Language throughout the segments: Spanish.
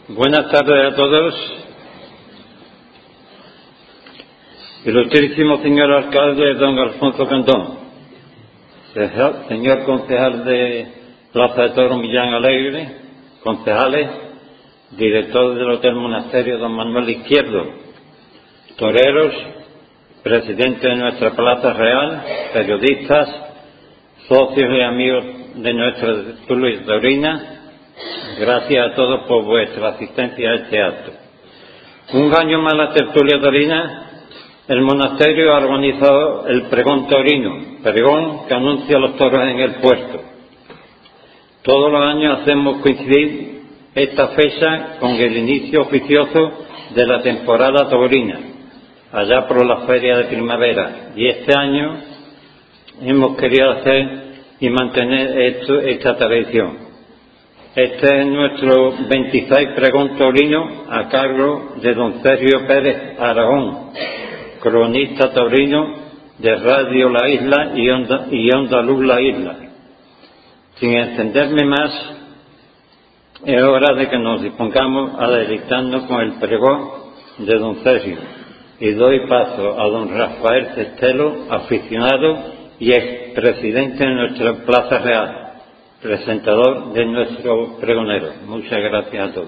Buenas tardes a todos. Ilustrísimo señor alcalde don Alfonso Cantón, señor concejal de Plaza de Toros Millán Alegre, concejales, director del Hotel Monasterio don Manuel Izquierdo, toreros, presidente de nuestra Plaza Real, periodistas, socios y amigos de nuestra tertulia taurina. Gracias a todos por vuestra asistencia a este acto. Un año más la tertulia taurina, el monasterio ha organizado el pregón taurino, pregón que anuncia los toros en el puerto. Todos los años hacemos coincidir esta fecha con el inicio oficioso de la temporada taurina, allá por la feria de primavera, y este año hemos querido hacer y mantener esta tradición. Este es nuestro 26 pregón taurino a cargo de don Sergio Pérez Aragón, cronista taurino de Radio La Isla y Onda Luz La Isla. Sin extenderme más, es hora de que nos dispongamos a deleitarnos con el pregón de don Sergio, y doy paso a don Rafael Cestelo, aficionado y expresidente de nuestra Plaza Real, presentador de nuestro pregonero. Muchas gracias a todos.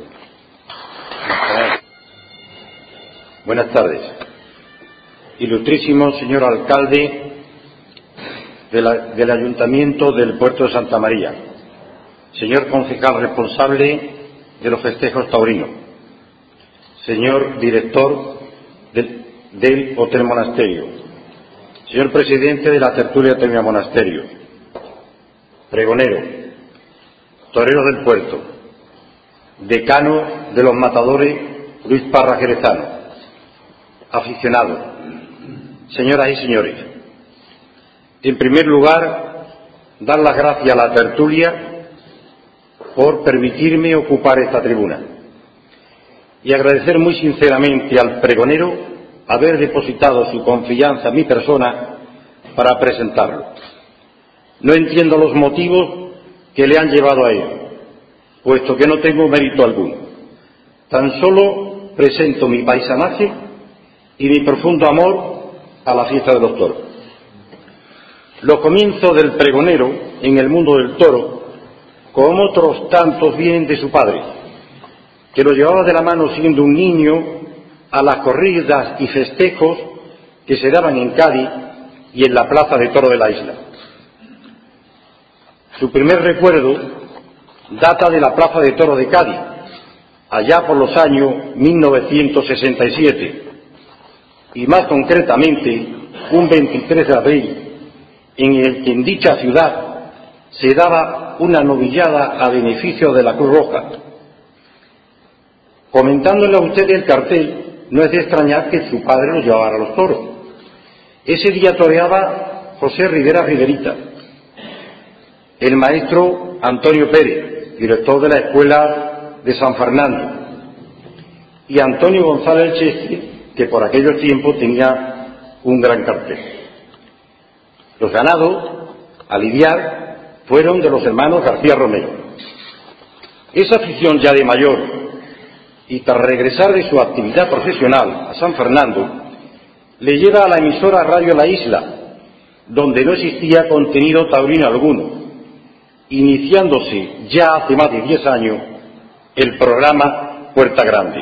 Buenas tardes. Ilustrísimo señor alcalde del Ayuntamiento del Puerto de Santa María, señor concejal responsable de los festejos taurinos, señor director del Hotel Monasterio, señor presidente de la tertulia taurina Monasterio, pregonero, torero del puerto, decano de los matadores Luis Parra Jerezano, aficionado, señoras y señores. En primer lugar, dar las gracias a la tertulia por permitirme ocupar esta tribuna y agradecer muy sinceramente al pregonero haber depositado su confianza en mi persona para presentarlo. No entiendo los motivos que le han llevado a ello, puesto que no tengo mérito alguno. Tan solo presento mi paisanaje y mi profundo amor a la fiesta de los toros. Los comienzos del pregonero en el mundo del toro, como otros tantos, vienen de su padre, que lo llevaba de la mano siendo un niño a las corridas y festejos que se daban en Cádiz y en la plaza de toros de la isla. Su primer recuerdo data de la plaza de toros de Cádiz, allá por los años 1967, y más concretamente un 23 de abril, en el que en dicha ciudad se daba una novillada a beneficio de la Cruz Roja. Comentándole a usted el cartel, no es de extrañar que su padre lo llevara a los toros. Ese día toreaba José Rivera Riverita, el maestro Antonio Pérez, director de la Escuela de San Fernando, y Antonio González Chesky, que por aquellos tiempos tenía un gran cartel. Los ganados a lidiar fueron de los hermanos García Romero. Esa afición ya de mayor, y tras regresar de su actividad profesional a San Fernando, le lleva a la emisora Radio La Isla, donde no existía contenido taurino alguno, iniciándose ya hace más de 10 años el programa Puerta Grande.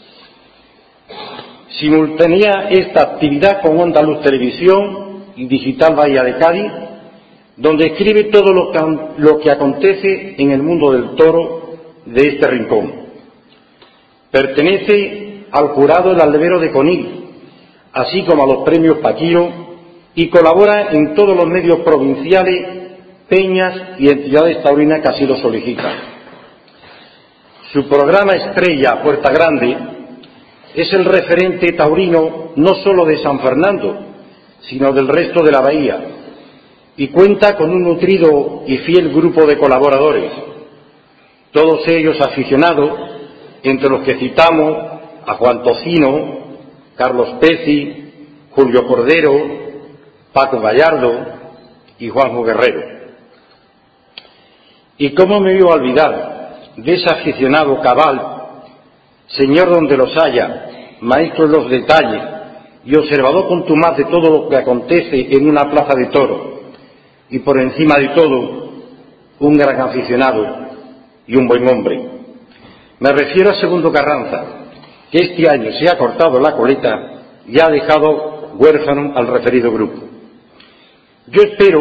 Simultánea esta actividad con Onda Luz Televisión y Digital Bahía de Cádiz, donde escribe todo lo que acontece en el mundo del toro de este rincón. Pertenece al jurado del Aldebero de Conil, así como a los premios Paquiro, y colabora en todos los medios provinciales, peñas y entidades taurinas que así lo solicitan. Su programa estrella, Puerta Grande, es el referente taurino no solo de San Fernando, sino del resto de la bahía, y cuenta con un nutrido y fiel grupo de colaboradores, todos ellos aficionados, entre los que citamos a Juan Tocino, Carlos Pezzi, Julio Cordero, Paco Gallardo y Juanjo Guerrero. ¿Y cómo me iba a olvidar de ese aficionado cabal señor donde los haya, maestro en los detalles y observador contumaz de todo lo que acontece en una plaza de toros, y por encima de todo, un gran aficionado y un buen hombre. Me refiero a Segundo Carranza, que este año se ha cortado la coleta y ha dejado huérfano al referido grupo. Yo espero,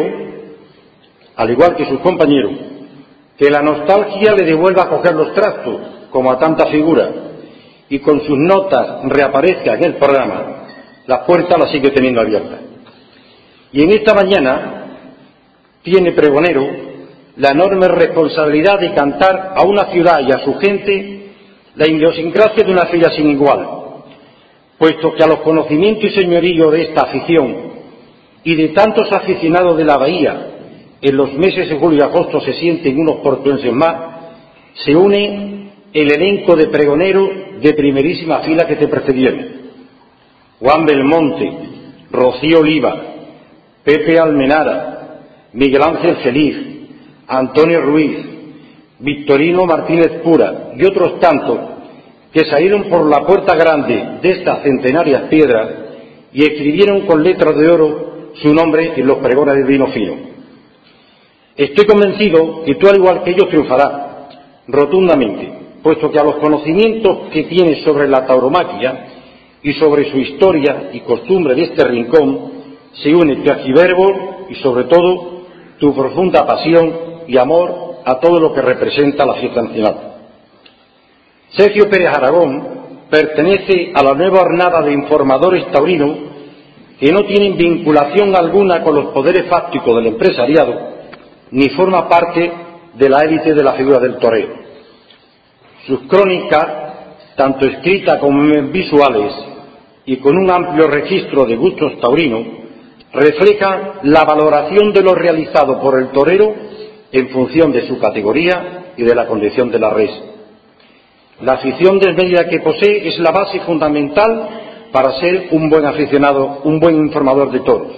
al igual que sus compañeros, que la nostalgia le devuelva a coger los trastos, como a tanta figura, y con sus notas reaparezca en el programa. La puerta la sigue teniendo abierta. Y en esta mañana tiene pregonero la enorme responsabilidad de cantar a una ciudad y a su gente la idiosincrasia de una feria sin igual, puesto que a los conocimientos y señorío de esta afición y de tantos aficionados de la Bahía en los meses de julio y agosto se sienten unos portuenses más, se une el elenco de pregoneros de primerísima fila que te precedieron: Juan Belmonte, Rocío Oliva, Pepe Almenara, Miguel Ángel Feliz, Antonio Ruiz, Victorino Martínez Pura y otros tantos que salieron por la puerta grande de estas centenarias piedras y escribieron con letras de oro su nombre en los pregones del vino fino. Estoy convencido que tú, al igual que ellos, triunfarás rotundamente, puesto que a los conocimientos que tienes sobre la tauromaquia y sobre su historia y costumbre de este rincón se une tu archiverbo y, sobre todo, tu profunda pasión y amor a todo lo que representa la fiesta nacional. Sergio Pérez Aragón pertenece a la nueva hornada de informadores taurinos que no tienen vinculación alguna con los poderes fácticos del empresariado, ni forma parte de la élite de la figura del torero. Sus crónicas, tanto escritas como visuales y con un amplio registro de gustos taurinos, reflejan la valoración de lo realizado por el torero en función de su categoría y de la condición de la res. La afición desmedida que posee es la base fundamental para ser un buen aficionado, un buen informador de toros.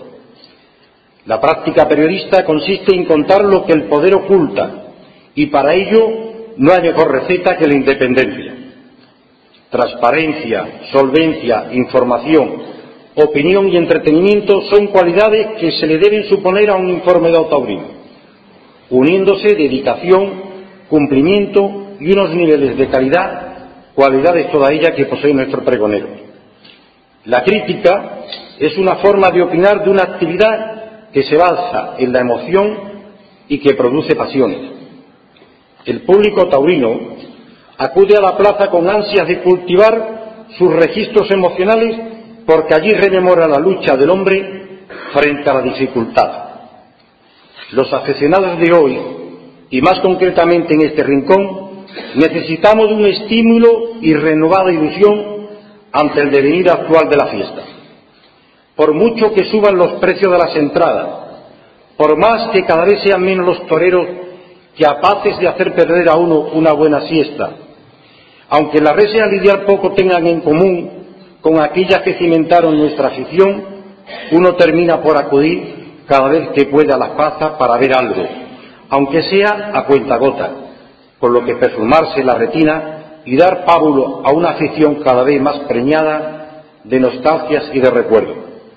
La práctica periodista consiste en contar lo que el poder oculta, y para ello no hay mejor receta que la independencia. Transparencia, solvencia, información, opinión y entretenimiento son cualidades que se le deben suponer a un informador taurino, uniéndose dedicación, cumplimiento y unos niveles de calidad, cualidades todas ellas que posee nuestro pregonero. La crítica es una forma de opinar de una actividad que se basa en la emoción y que produce pasiones. El público taurino acude a la plaza con ansias de cultivar sus registros emocionales porque allí rememora la lucha del hombre frente a la dificultad. Los aficionados de hoy, y más concretamente en este rincón, necesitamos de un estímulo y renovada ilusión ante el devenir actual de la fiesta. Por mucho que suban los precios de las entradas, por más que cada vez sean menos los toreros capaces de hacer perder a uno una buena siesta, aunque las reses a lidiar poco tengan en común con aquellas que cimentaron nuestra afición, uno termina por acudir cada vez que puede a las plazas para ver algo, aunque sea a cuentagotas, con lo que perfumarse la retina y dar pábulo a una afición cada vez más preñada de nostalgias y de recuerdos.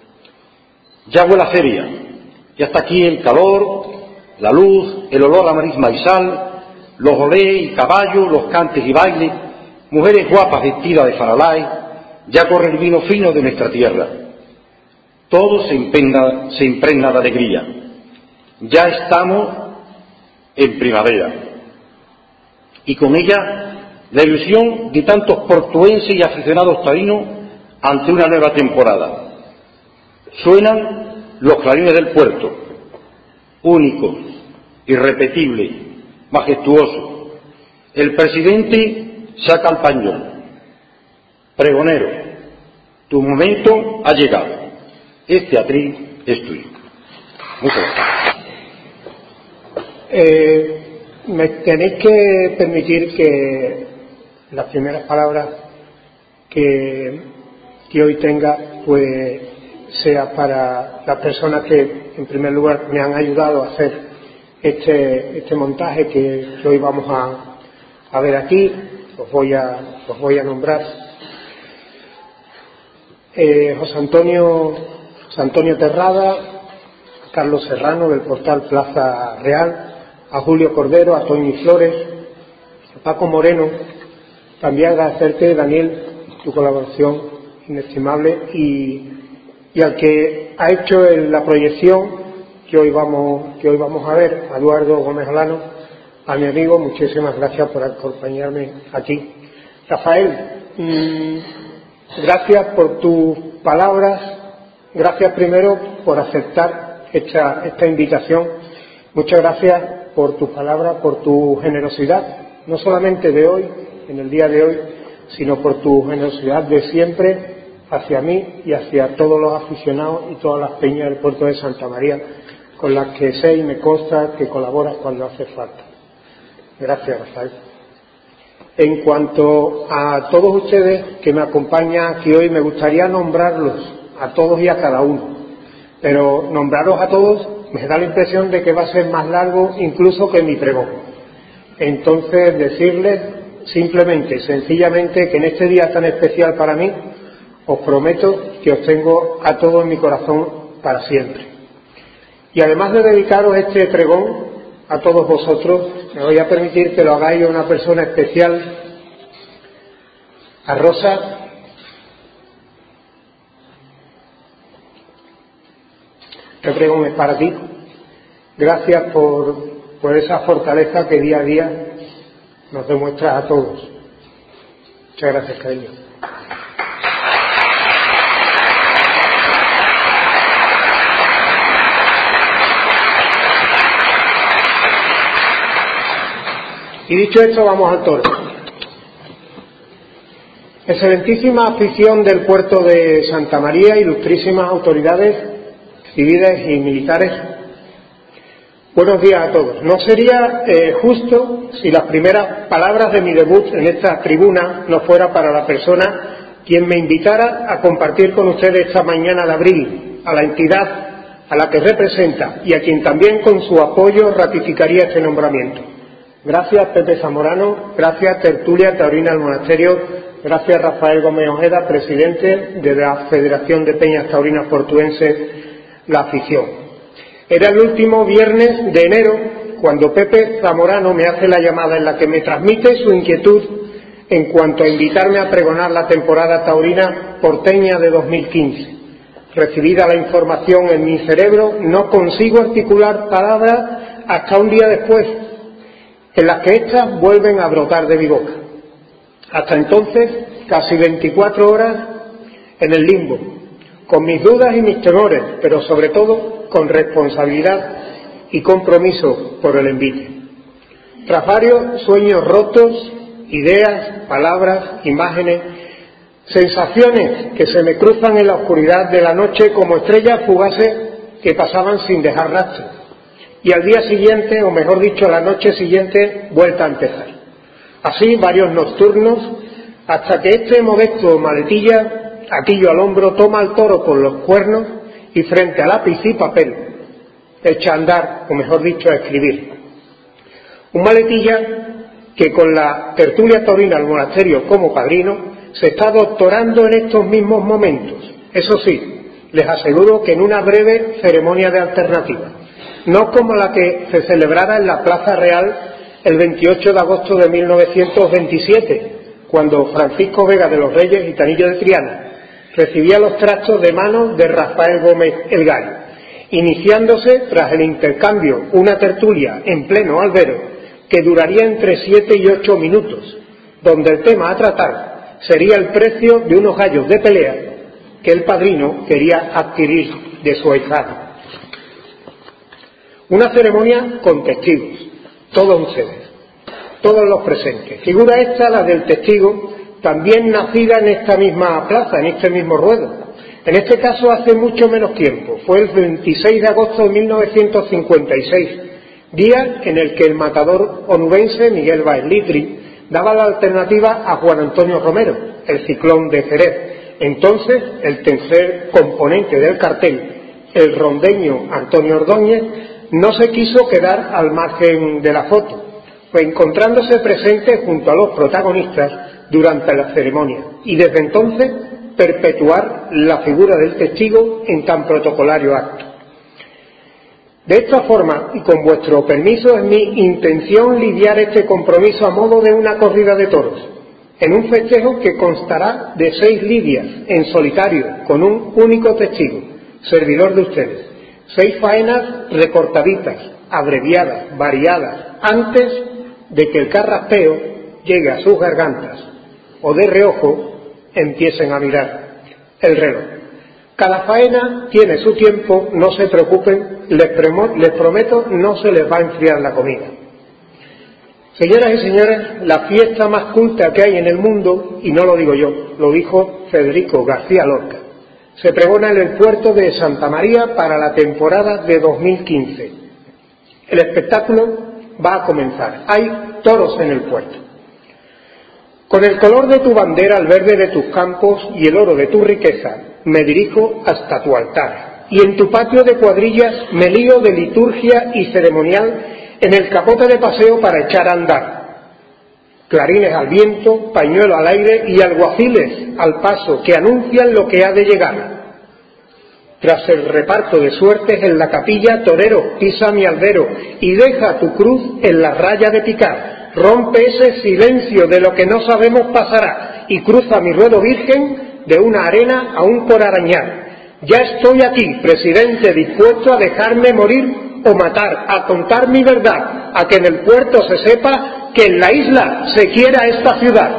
Ya huele la feria, y hasta aquí el calor, la luz, el olor a marisma y sal, los olés y caballos, los cantes y bailes, mujeres guapas vestidas de faralay, ya corre el vino fino de nuestra tierra. Todo se impregna de alegría. Ya estamos en primavera, y con ella la ilusión de tantos portuenses y aficionados taurinos ante una nueva temporada. Suenan los clarines del puerto, únicos, irrepetibles, majestuosos. El presidente saca el pañuelo. Pregonero, tu momento ha llegado. Este atril es tuyo. Muchas gracias. Me tenéis que permitir que las primeras palabras que hoy tenga pues sea para las personas que en primer lugar me han ayudado a hacer este montaje que hoy vamos a ver aquí, os voy a nombrar. José Antonio Terrada, a Carlos Serrano del portal Plaza Real, a Julio Cordero, a Toñi Flores, a Paco Moreno. También agradecerte, Daniel, tu colaboración inestimable y al que ha hecho la proyección que hoy vamos a ver, a Eduardo Gómez Olano, a mi amigo, muchísimas gracias por acompañarme aquí. Rafael, gracias por tus palabras, gracias primero por aceptar esta invitación, muchas gracias por tus palabras, por tu generosidad, no solamente de hoy, en el día de hoy, sino por tu generosidad de siempre hacia mí y hacia todos los aficionados y todas las peñas del puerto de Santa María, con las que sé y me consta que colaboras cuando hace falta. Gracias, Rafael. En cuanto a todos ustedes que me acompañan aquí hoy, me gustaría nombrarlos a todos y a cada uno, pero nombrarlos a todos me da la impresión de que va a ser más largo incluso que mi pregón. Entonces, decirles simplemente, sencillamente, que en este día tan especial para mí, os prometo que os tengo a todos en mi corazón para siempre. Y además de dedicaros este pregón a todos vosotros, me voy a permitir que lo hagáis a una persona especial, a Rosa. Este pregón es para ti. Gracias por esa fortaleza que día a día nos demuestras a todos. Muchas gracias, cariño. Y dicho esto, vamos al toro. Excelentísima afición del puerto de Santa María, ilustrísimas autoridades civiles y militares, buenos días a todos. No sería justo si las primeras palabras de mi debut en esta tribuna no fuera para la persona quien me invitara a compartir con ustedes esta mañana de abril, a la entidad a la que representa y a quien también con su apoyo ratificaría este nombramiento. Gracias, Pepe Zamorano, gracias, Tertulia Taurina del Monasterio, gracias, Rafael Gómez Ojeda, presidente de la Federación de Peñas Taurinas Portuenses, la afición. Era el último viernes de enero cuando Pepe Zamorano me hace la llamada en la que me transmite su inquietud en cuanto a invitarme a pregonar la temporada taurina porteña de 2015. Recibida la información en mi cerebro, no consigo articular palabras hasta un día después, en las que éstas vuelven a brotar de mi boca. Hasta entonces, casi 24 horas en el limbo, con mis dudas y mis temores, pero sobre todo con responsabilidad y compromiso por el envite. Tras varios sueños rotos, ideas, palabras, imágenes, sensaciones que se me cruzan en la oscuridad de la noche como estrellas fugaces que pasaban sin dejar rastro. Y al día siguiente, o mejor dicho, a la noche siguiente, vuelta a empezar. Así varios nocturnos, hasta que este modesto maletilla, atillo al hombro, toma al toro por los cuernos y frente a lápiz y papel echa a andar, o mejor dicho, a escribir. Un maletilla que con la Tertulia Taurina del Monasterio como padrino se está doctorando en estos mismos momentos. Eso sí, les aseguro que en una breve ceremonia de alternativa, no como la que se celebrara en la Plaza Real el 28 de agosto de 1927, cuando Francisco Vega de los Reyes, gitanillo de Triana, recibía los trastos de manos de Rafael Gómez el Gallo, iniciándose tras el intercambio una tertulia en pleno albero que duraría entre 7 y 8 minutos, donde el tema a tratar sería el precio de unos gallos de pelea que el padrino quería adquirir de su ahijado. Una ceremonia con testigos, todos ustedes, todos los presentes. Figura esta, la del testigo, también nacida en esta misma plaza, en este mismo ruedo. En este caso hace mucho menos tiempo, fue el 26 de agosto de 1956, día en el que el matador onubense Miguel Báez Litri daba la alternativa a Juan Antonio Romero, el Ciclón de Jerez. Entonces, el tercer componente del cartel, el rondeño Antonio Ordóñez, no se quiso quedar al margen de la foto, encontrándose presente junto a los protagonistas durante la ceremonia y desde entonces perpetuar la figura del testigo en tan protocolario acto. De esta forma, y con vuestro permiso, es mi intención lidiar este compromiso a modo de una corrida de toros, en un festejo que constará de 6 lidias en solitario, con un único testigo, servidor de ustedes. 6 faenas recortaditas, abreviadas, variadas, antes de que el carraspeo llegue a sus gargantas o de reojo empiecen a mirar el reloj. Cada faena tiene su tiempo, no se preocupen, les prometo, no se les va a enfriar la comida. Señoras y señores, la fiesta más culta que hay en el mundo, y no lo digo yo, lo dijo Federico García Lorca, se pregona en el puerto de Santa María para la temporada de 2015. El espectáculo va a comenzar. Hay toros en el puerto. Con el color de tu bandera, el verde de tus campos y el oro de tu riqueza, me dirijo hasta tu altar. Y en tu patio de cuadrillas me lío de liturgia y ceremonial en el capote de paseo para echar a andar. Clarines al viento, pañuelo al aire y alguaciles al paso que anuncian lo que ha de llegar. Tras el reparto de suertes en la capilla, torero, pisa mi albero y deja tu cruz en la raya de picar. Rompe ese silencio de lo que no sabemos pasará y cruza mi ruedo virgen de una arena a un por arañar. Ya estoy aquí, presidente, dispuesto a dejarme morir o matar, a contar mi verdad, a que en el puerto se sepa que en la isla se quiera esta ciudad.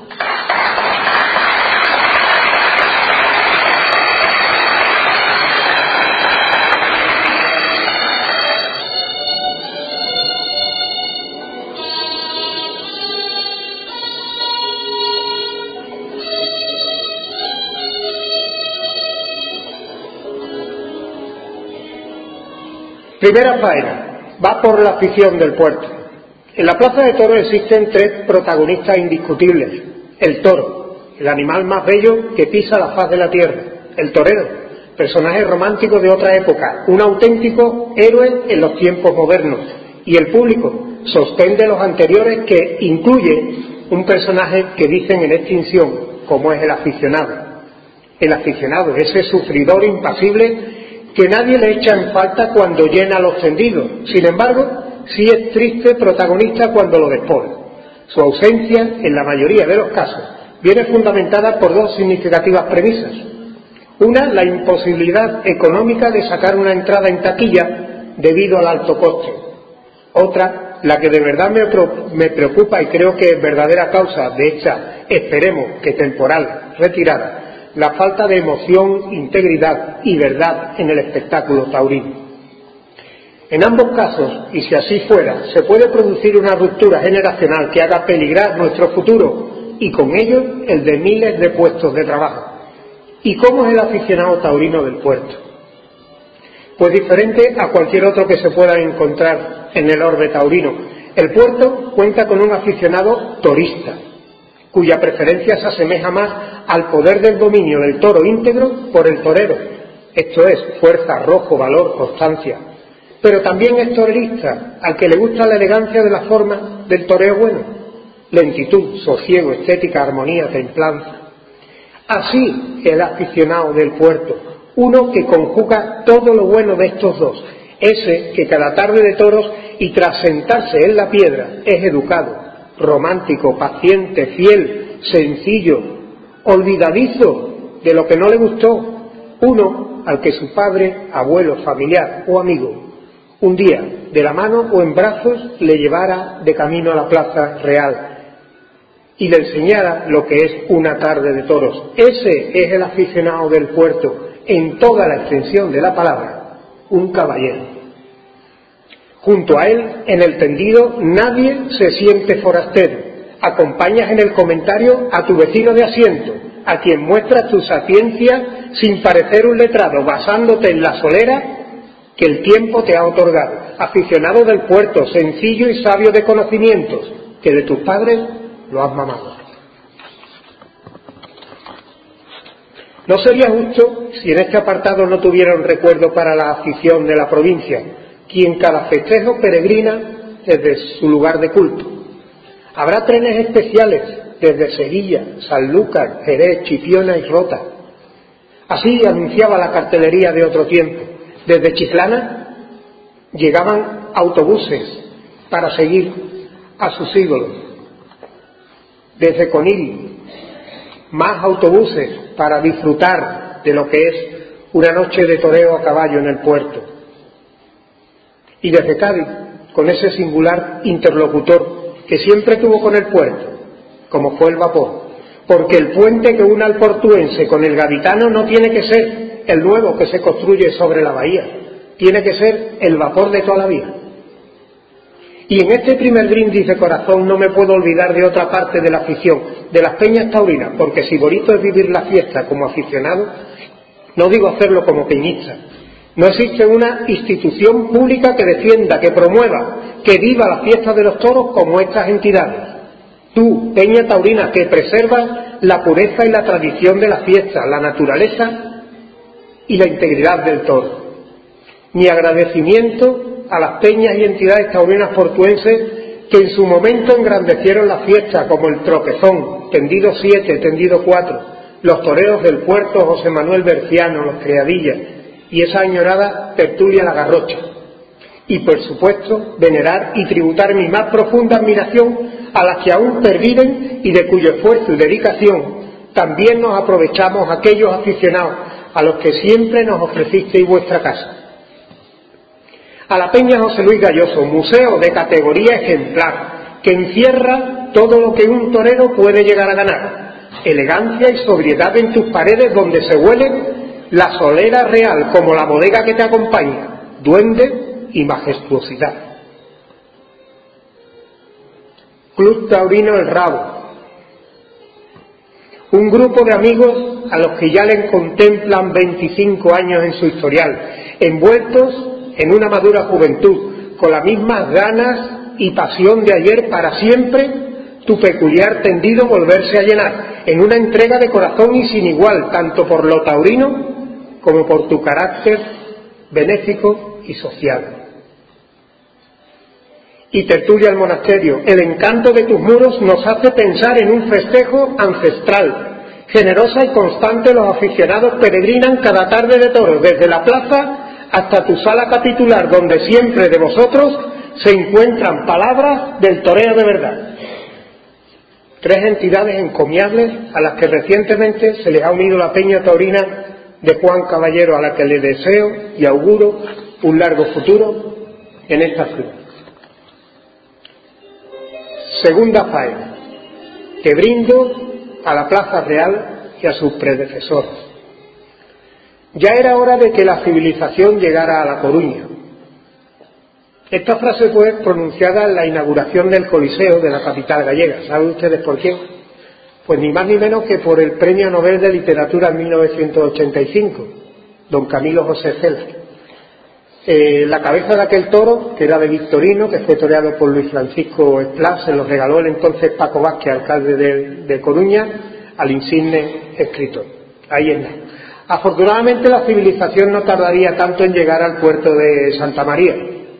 Primera faena, va por la afición del puerto. En la plaza de toros existen 3 protagonistas indiscutibles. El toro, el animal más bello que pisa la faz de la tierra. El torero, personaje romántico de otra época, un auténtico héroe en los tiempos modernos. Y el público, sostén de los anteriores, que incluye un personaje que dicen en extinción, como es el aficionado. El aficionado, ese sufridor impasible que nadie le echa en falta cuando llena los tendidos. Sin embargo, sí es triste protagonista cuando lo despoja. Su ausencia, en la mayoría de los casos, viene fundamentada por 2 significativas premisas. Una, la imposibilidad económica de sacar una entrada en taquilla debido al alto coste. Otra, la que de verdad me preocupa y creo que es verdadera causa de esta, esperemos que temporal, retirada, la falta de emoción, integridad y verdad en el espectáculo taurino. En ambos casos, y si así fuera, se puede producir una ruptura generacional que haga peligrar nuestro futuro y con ello el de miles de puestos de trabajo. ¿Y cómo es el aficionado taurino del puerto? Pues diferente a cualquier otro que se pueda encontrar en el orbe taurino. El puerto cuenta con un aficionado torista, cuya preferencia se asemeja más al poder del dominio del toro íntegro por el torero, esto es, fuerza, arrojo, valor, constancia. Pero también es torerista, al que le gusta la elegancia de la forma del toreo bueno, lentitud, sosiego, estética, armonía, templanza. Así el aficionado del puerto, uno que conjuga todo lo bueno de estos dos, ese que cada tarde de toros y tras sentarse en la piedra es educado, romántico, paciente, fiel, sencillo, olvidadizo de lo que no le gustó, uno al que su padre, abuelo, familiar o amigo un día, de la mano o en brazos, le llevara de camino a la plaza real y le enseñara lo que es una tarde de toros. Ese es el aficionado del puerto, en toda la extensión de la palabra, un caballero. Junto a él, en el tendido, nadie se siente forastero. Acompañas en el comentario a tu vecino de asiento, a quien muestras tu sapiencia sin parecer un letrado, basándote en la solera que el tiempo te ha otorgado. Aficionado del puerto, sencillo y sabio de conocimientos, que de tus padres lo has mamado. No sería justo si en este apartado no tuviera un recuerdo para la afición de la provincia, quien cada festejo peregrina desde su lugar de culto. Habrá trenes especiales desde Sevilla, Sanlúcar, Jerez, Chipiona y Rota. Así anunciaba la cartelería de otro tiempo. Desde Chiclana llegaban autobuses para seguir a sus ídolos. Desde Conil, más autobuses para disfrutar de lo que es una noche de toreo a caballo en el puerto. Y desde Cádiz, con ese singular interlocutor que siempre tuvo con el puerto, como fue el vapor, porque el puente que une al portuense con el gaditano no tiene que ser el nuevo que se construye sobre la bahía, tiene que ser el vapor de toda la vida. Y en este primer brindis de corazón no me puedo olvidar de otra parte de la afición, de las peñas taurinas, porque si bonito es vivir la fiesta como aficionado, no digo hacerlo como peñista. No existe una institución pública que defienda, que promueva, que viva la fiesta de los toros como estas entidades. Tú, peña taurina, que preservas la pureza y la tradición de la fiesta, la naturaleza y la integridad del toro. Mi agradecimiento a las peñas y entidades taurinas portuenses que en su momento engrandecieron la fiesta, como el Troquezón, Tendido 7, Tendido 4, los toreros del puerto José Manuel Berciano, los Criadillas y esa añorada tertulia La Garrocha. Y por supuesto venerar y tributar mi más profunda admiración a las que aún perviven y de cuyo esfuerzo y dedicación también nos aprovechamos aquellos aficionados a los que siempre nos ofrecisteis vuestra casa. A la Peña José Luis Galloso, museo de categoría ejemplar, que encierra todo lo que un torero puede llegar a ganar. Elegancia y sobriedad en tus paredes donde se huelen la solera real como la bodega que te acompaña, duende y majestuosidad. Club Taurino El Rabo, un grupo de amigos a los que ya les contemplan 25 años en su historial, envueltos en una madura juventud, con las mismas ganas y pasión de ayer para siempre, tu peculiar tendido volverse a llenar, en una entrega de corazón y sin igual, tanto por lo taurino como por tu carácter benéfico y social. Y tertulia al monasterio, el encanto de tus muros nos hace pensar en un festejo ancestral. Generosa y constante los aficionados peregrinan cada tarde de toros, desde la plaza hasta tu sala capitular, donde siempre de vosotros se encuentran palabras del toreo de verdad. Tres entidades encomiables a las que recientemente se les ha unido la Peña Taurina de Juan Caballero, a la que le deseo y auguro un largo futuro en esta ciudad. Segunda faena, que brindo a la Plaza Real y a sus predecesores. Ya era hora de que la civilización llegara a La Coruña. Esta frase fue pronunciada en la inauguración del Coliseo de la capital gallega. ¿Saben ustedes por quién? Pues ni más ni menos que por el Premio Nobel de Literatura en 1985, don Camilo José Cela. La cabeza de aquel toro, que era de Victorino, que fue toreado por Luis Francisco Esplá, se lo regaló el entonces Paco Vázquez, alcalde de Coruña, al insigne escritor. Ahí está. Afortunadamente la civilización no tardaría tanto en llegar al puerto de Santa María,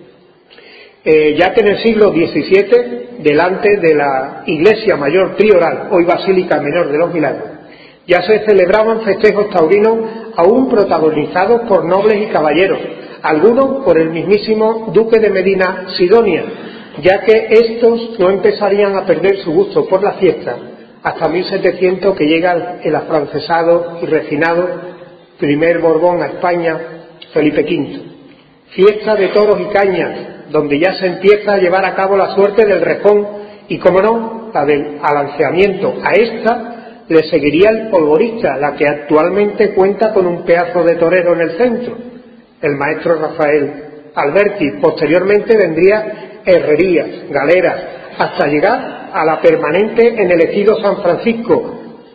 ya que en el siglo XVII, delante de la Iglesia Mayor Prioral, hoy Basílica Menor de los Milagros, ya se celebraban festejos taurinos aún protagonizados por nobles y caballeros, algunos por el mismísimo duque de Medina Sidonia, ya que estos no empezarían a perder su gusto por la fiesta hasta 1700, que llega el afrancesado y refinado primer Borbón a España, Felipe V. Fiesta de toros y cañas, donde ya se empieza a llevar a cabo la suerte del rejón y, como no, la del alanceamiento. A esta le seguiría el polvorista, la que actualmente cuenta con un pedazo de torero en el centro, el maestro Rafael Alberti. Posteriormente vendría herrerías, galeras, hasta llegar a la permanente en el ejido San Francisco,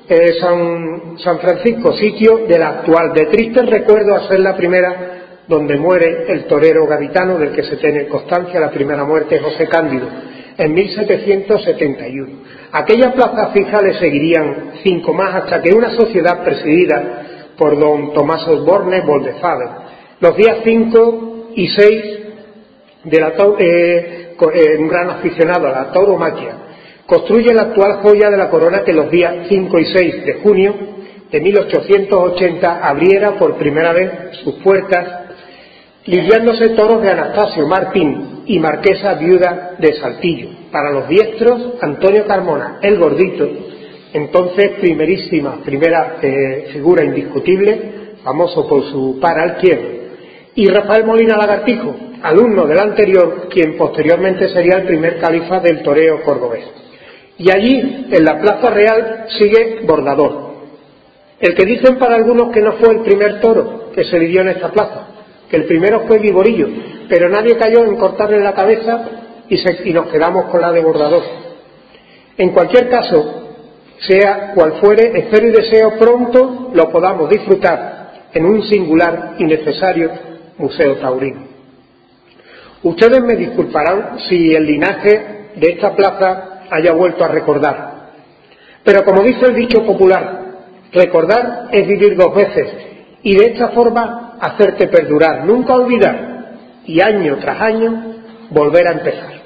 sitio de la actual, de triste recuerdo a ser la primera donde muere el torero gaditano del que se tiene constancia, la primera muerte, José Cándido, en 1771. Aquella plaza fija le seguirían 5 más, hasta que una sociedad presidida por don Tomás Osborne Boldefader, los días 5 y 6 un gran aficionado a la tauromaquia, construye la actual joya de la corona que los días 5 y 6 de junio de 1880 abriera por primera vez sus puertas, lidiándose toros de Anastasio Martín y marquesa viuda de Saltillo. Para los diestros, Antonio Carmona, el Gordito, entonces primera figura indiscutible, famoso por su par al quiebro, y Rafael Molina Lagartijo, alumno del anterior, quien posteriormente sería el primer califa del toreo cordobés. Y allí, en la Plaza Real, sigue Bordador, el que dicen para algunos que no fue el primer toro que se lidió en esta plaza, que el primero fue Viborillo, pero nadie cayó en cortarle la cabeza y nos quedamos con la de Bordador. En cualquier caso, sea cual fuere, espero y deseo pronto lo podamos disfrutar en un singular y necesario museo taurino. Ustedes me disculparán si el linaje de esta plaza haya vuelto a recordar, pero como dice el dicho popular, recordar es vivir dos veces y de esta forma hacerte perdurar, nunca olvidar y año tras año volver a empezar.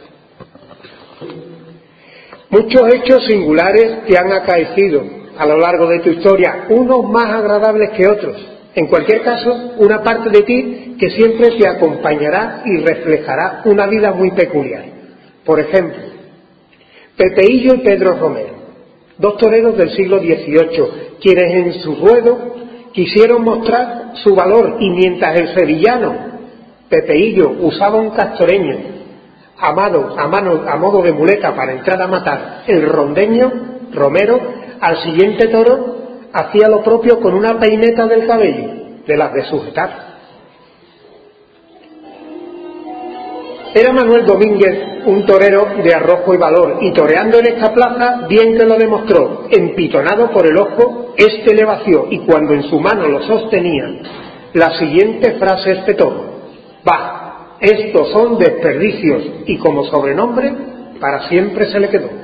Muchos hechos singulares te han acaecido a lo largo de tu historia, unos más agradables que otros. En cualquier caso, una parte de ti que siempre te acompañará y reflejará una vida muy peculiar. Por ejemplo, Pepeillo y Pedro Romero, dos toreros del siglo XVIII, quienes en su ruedo quisieron mostrar su valor, y mientras el sevillano Pepeillo usaba un castoreño a modo de muleta para entrar a matar, el rondeño Romero al siguiente toro hacía lo propio con una peineta del cabello, de las de sujetar. Era Manuel Domínguez un torero de arrojo y valor, y toreando en esta plaza bien que lo demostró. Empitonado por el ojo, este le vació, y cuando en su mano lo sostenía, la siguiente frase espetó: «Bah, estos son desperdicios», y como sobrenombre para siempre se le quedó.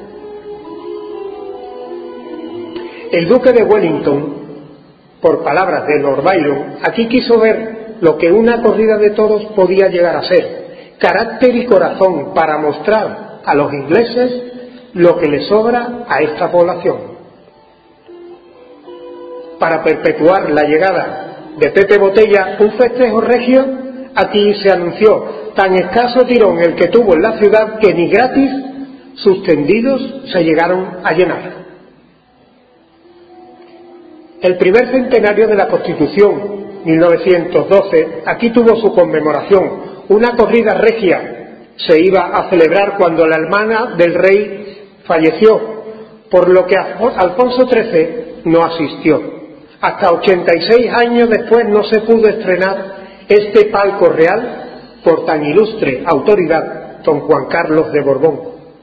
El duque de Wellington, por palabras de Lord Byron, aquí quiso ver lo que una corrida de toros podía llegar a ser: carácter y corazón para mostrar a los ingleses lo que le sobra a esta población. Para perpetuar la llegada de Pepe Botella, un festejo regio aquí se anunció, tan escaso tirón el que tuvo en la ciudad que ni gratis sus tendidos se llegaron a llenar. El primer centenario de la Constitución, 1912, aquí tuvo su conmemoración. Una corrida regia se iba a celebrar cuando la hermana del rey falleció, por lo que Alfonso XIII no asistió. Hasta 86 años después no se pudo estrenar este palco real por tan ilustre autoridad, don Juan Carlos de Borbón.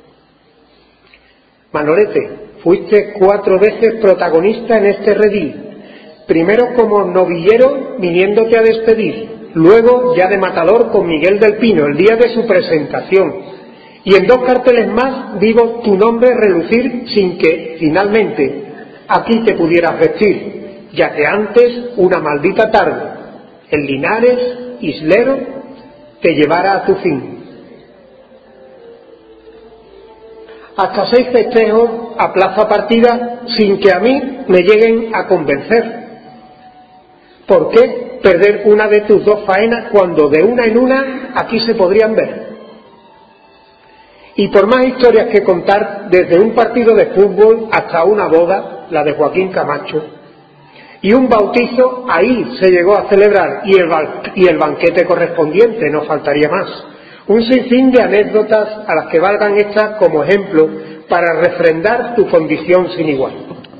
Manolete, fuiste 4 veces protagonista en este redil, primero como novillero viniéndote a despedir, luego ya de matador con Miguel del Pino el día de su presentación, y en 2 carteles más vivo tu nombre relucir sin que finalmente aquí te pudieras vestir, ya que antes una maldita tarde el Linares islero te llevara a tu fin. Hasta 6 festejos a plaza partida sin que a mí me lleguen a convencer. ¿Por qué perder una de tus 2 faenas cuando de una en una aquí se podrían ver? Y por más historias que contar, desde un partido de fútbol hasta una boda, la de Joaquín Camacho, y un bautizo, ahí se llegó a celebrar, y el banquete correspondiente, no faltaría más. Un sinfín de anécdotas a las que valgan estas como ejemplo para refrendar tu condición sin igual.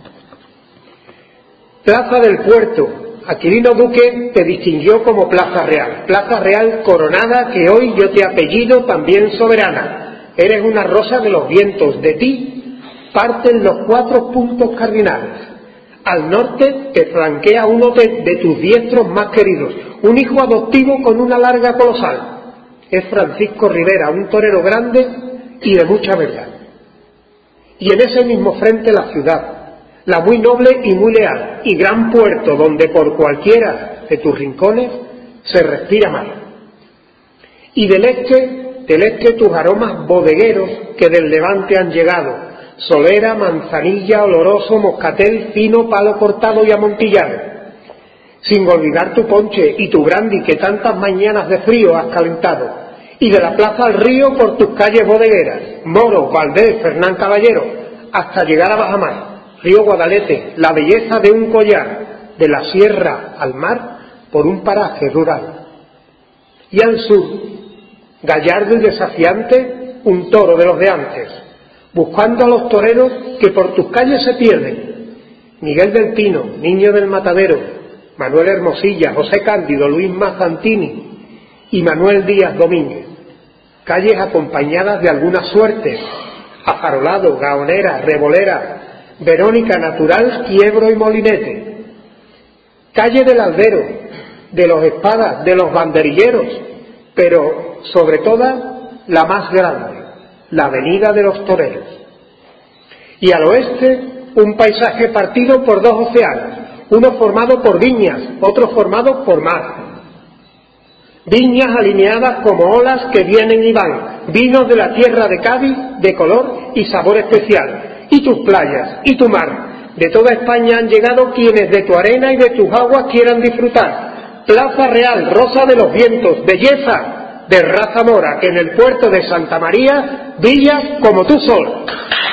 Plaza del Puerto. Aquilino Duque te distinguió como Plaza Real coronada, que hoy yo te apellido también soberana. Eres una rosa de los vientos, de ti parten los 4 puntos cardinales. Al norte te flanquea uno de tus diestros más queridos, un hijo adoptivo con una larga colosal. Es Francisco Rivera, un torero grande y de mucha verdad. Y en ese mismo frente la ciudad, la muy noble y muy leal, y gran puerto donde por cualquiera de tus rincones se respira mar. Y del este del este tus aromas bodegueros que del levante han llegado, solera, manzanilla, oloroso, moscatel, fino, palo cortado y amontillado. Sin olvidar tu ponche y tu brandy que tantas mañanas de frío has calentado, y de la plaza al río por tus calles bodegueras, Moro, Valdés, Fernán Caballero, hasta llegar a Bajamar, río Guadalete, la belleza de un collar, de la sierra al mar por un paraje rural. Y al sur, gallardo y desafiante, un toro de los de antes, buscando a los toreros que por tus calles se pierden. Miguel del Pino, Niño del Matadero, Manuel Hermosilla, José Cándido, Luis Mazzantini y Manuel Díaz Domínguez. Calles acompañadas de alguna suerte, Afarolado, Gaonera, Rebolera, Verónica Natural, Quiebro y Molinete. Calle del Albero, de los Espadas, de los banderilleros, pero sobre todas la más grande, la Avenida de los Toreros. Y al oeste un paisaje partido por dos océanos, uno formado por viñas, otro formado por mar. Viñas alineadas como olas que vienen y van, vinos de la tierra de Cádiz de color y sabor especial, y tus playas y tu mar. De toda España han llegado quienes de tu arena y de tus aguas quieran disfrutar. Plaza Real, Rosa de los Vientos, belleza de raza mora, que en el puerto de Santa María brillas como tú sol.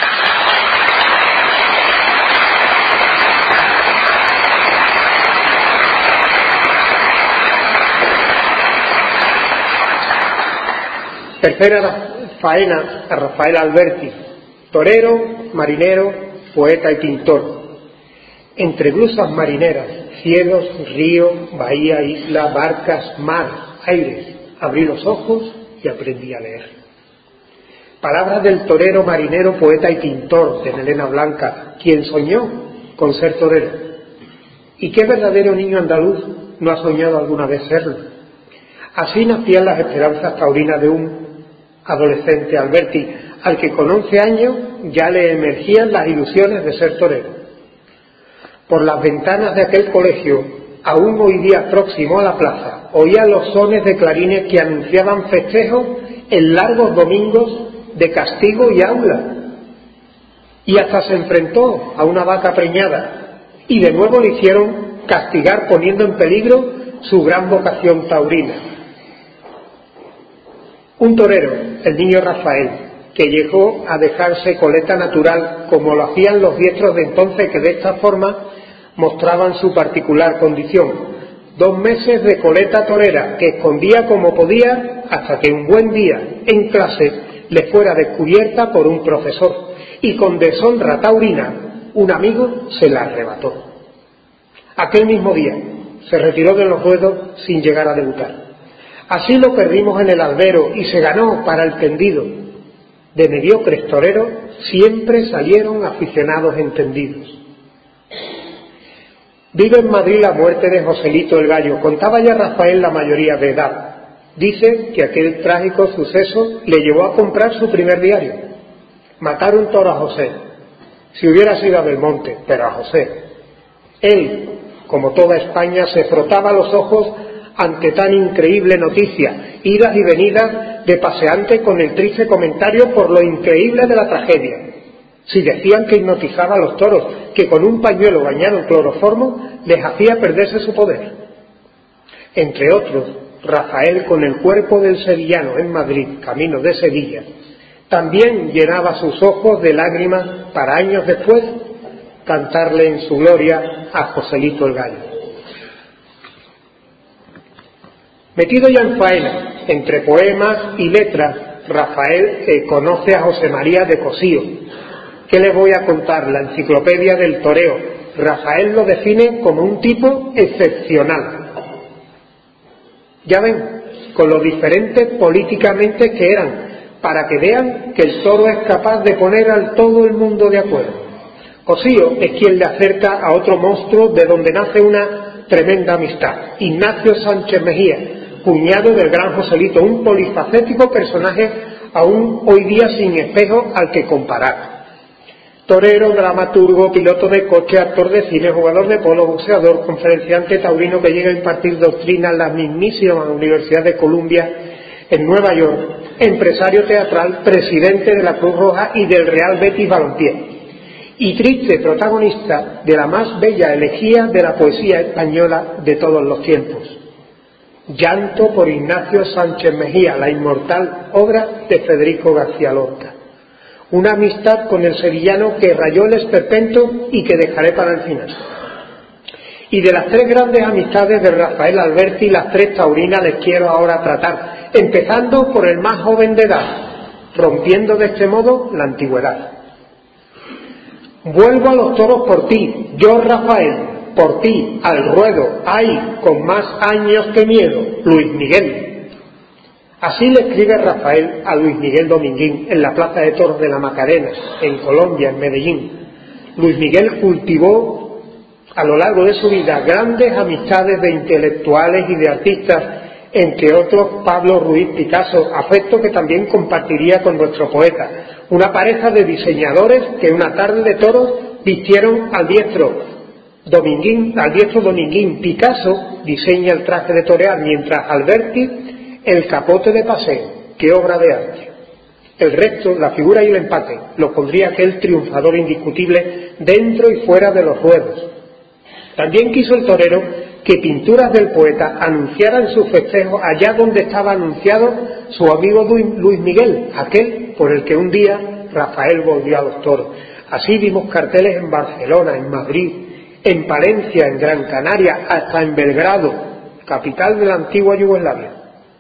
Tercera faena a Rafael Alberti, torero, marinero, poeta y pintor. Entre blusas marineras, cielos, río, bahía, isla, barcas, mar, aires, abrí los ojos y aprendí a leer. Palabras del torero, marinero, poeta y pintor de Elena Blanca, quien soñó con ser torero. ¿Y qué verdadero niño andaluz no ha soñado alguna vez serlo? Así nacían las esperanzas taurinas de un adolescente Alberti, al que con 11 años ya le emergían las ilusiones de ser torero. Por las ventanas de aquel colegio, aún hoy día próximo a la plaza, oía los sones de clarines que anunciaban festejos en largos domingos de castigo y aula. Y hasta se enfrentó a una vaca preñada, y de nuevo le hicieron castigar poniendo en peligro su gran vocación taurina. Un torero, el niño Rafael, que llegó a dejarse coleta natural como lo hacían los diestros de entonces, que de esta forma mostraban su particular condición. 2 meses de coleta torera que escondía como podía hasta que un buen día en clase le fuera descubierta por un profesor y con deshonra taurina un amigo se la arrebató. Aquel mismo día se retiró de los ruedos sin llegar a debutar. Así lo perdimos en el albero y se ganó para el tendido. De mediocres toreros siempre salieron aficionados entendidos. Vive en Madrid la muerte de Joselito el Gallo. Contaba ya Rafael la mayoría de edad. Dice que aquel trágico suceso le llevó a comprar su primer diario. Matar un toro a José. Si hubiera sido a Belmonte, pero a José. Él, como toda España, se frotaba los ojos ante tan increíble noticia, idas y venidas de paseante con el triste comentario por lo increíble de la tragedia. Si decían que hipnotizaba a los toros, que con un pañuelo bañado en cloroformo les hacía perderse su poder. Entre otros, Rafael, con el cuerpo del sevillano en Madrid, camino de Sevilla, también llenaba sus ojos de lágrimas para años después cantarle en su gloria a Joselito el Gallo. Metido ya en faena, entre poemas y letras, Rafael conoce a José María de Cosío. ¿Qué le voy a contar? La enciclopedia del toreo. Rafael lo define como un tipo excepcional. Ya ven, con lo diferentes políticamente que eran, para que vean que el toro es capaz de poner al todo el mundo de acuerdo. Cosío es quien le acerca a otro monstruo de donde nace una tremenda amistad, Ignacio Sánchez Mejía, cuñado del gran Joselito, un polifacético personaje aún hoy día sin espejo al que comparar. Torero, dramaturgo, piloto de coche, actor de cine, jugador de polo, boxeador, conferenciante taurino que llega a impartir doctrina en la mismísima Universidad de Columbia en Nueva York, empresario teatral, presidente de la Cruz Roja y del Real Betis Balompié, y triste protagonista de la más bella elegía de la poesía española de todos los tiempos. Llanto por Ignacio Sánchez Mejía, la inmortal obra de Federico García Lorca. Una amistad con el sevillano que rayó el esperpento y que dejaré para el final. Y de las tres grandes amistades de Rafael Alberti, las tres taurinas les quiero ahora tratar, empezando por el más joven de edad, rompiendo de este modo la antigüedad. Vuelvo a los toros por ti, yo Rafael, por ti, al ruedo, ay, con más años que miedo, Luis Miguel. Así le escribe Rafael a Luis Miguel Dominguín en la Plaza de Toros de la Macarena, en Colombia, en Medellín. Luis Miguel cultivó a lo largo de su vida grandes amistades de intelectuales y de artistas, entre otros Pablo Ruiz Picasso, afecto que también compartiría con nuestro poeta, una pareja de diseñadores que una tarde de toros vistieron al diestro Dominguín. Picasso diseña el traje de torear, mientras Alberti el capote de paseo. ¡Qué obra de arte! El resto, la figura y el empate, lo pondría aquel triunfador indiscutible dentro y fuera de los ruedos. También quiso el torero que pinturas del poeta anunciaran su festejo allá donde estaba anunciado su amigo Luis Miguel, aquel por el que un día Rafael volvió a los toros. Así vimos carteles en Barcelona, en Madrid, en Palencia, en Gran Canaria, hasta en Belgrado, capital de la antigua Yugoslavia.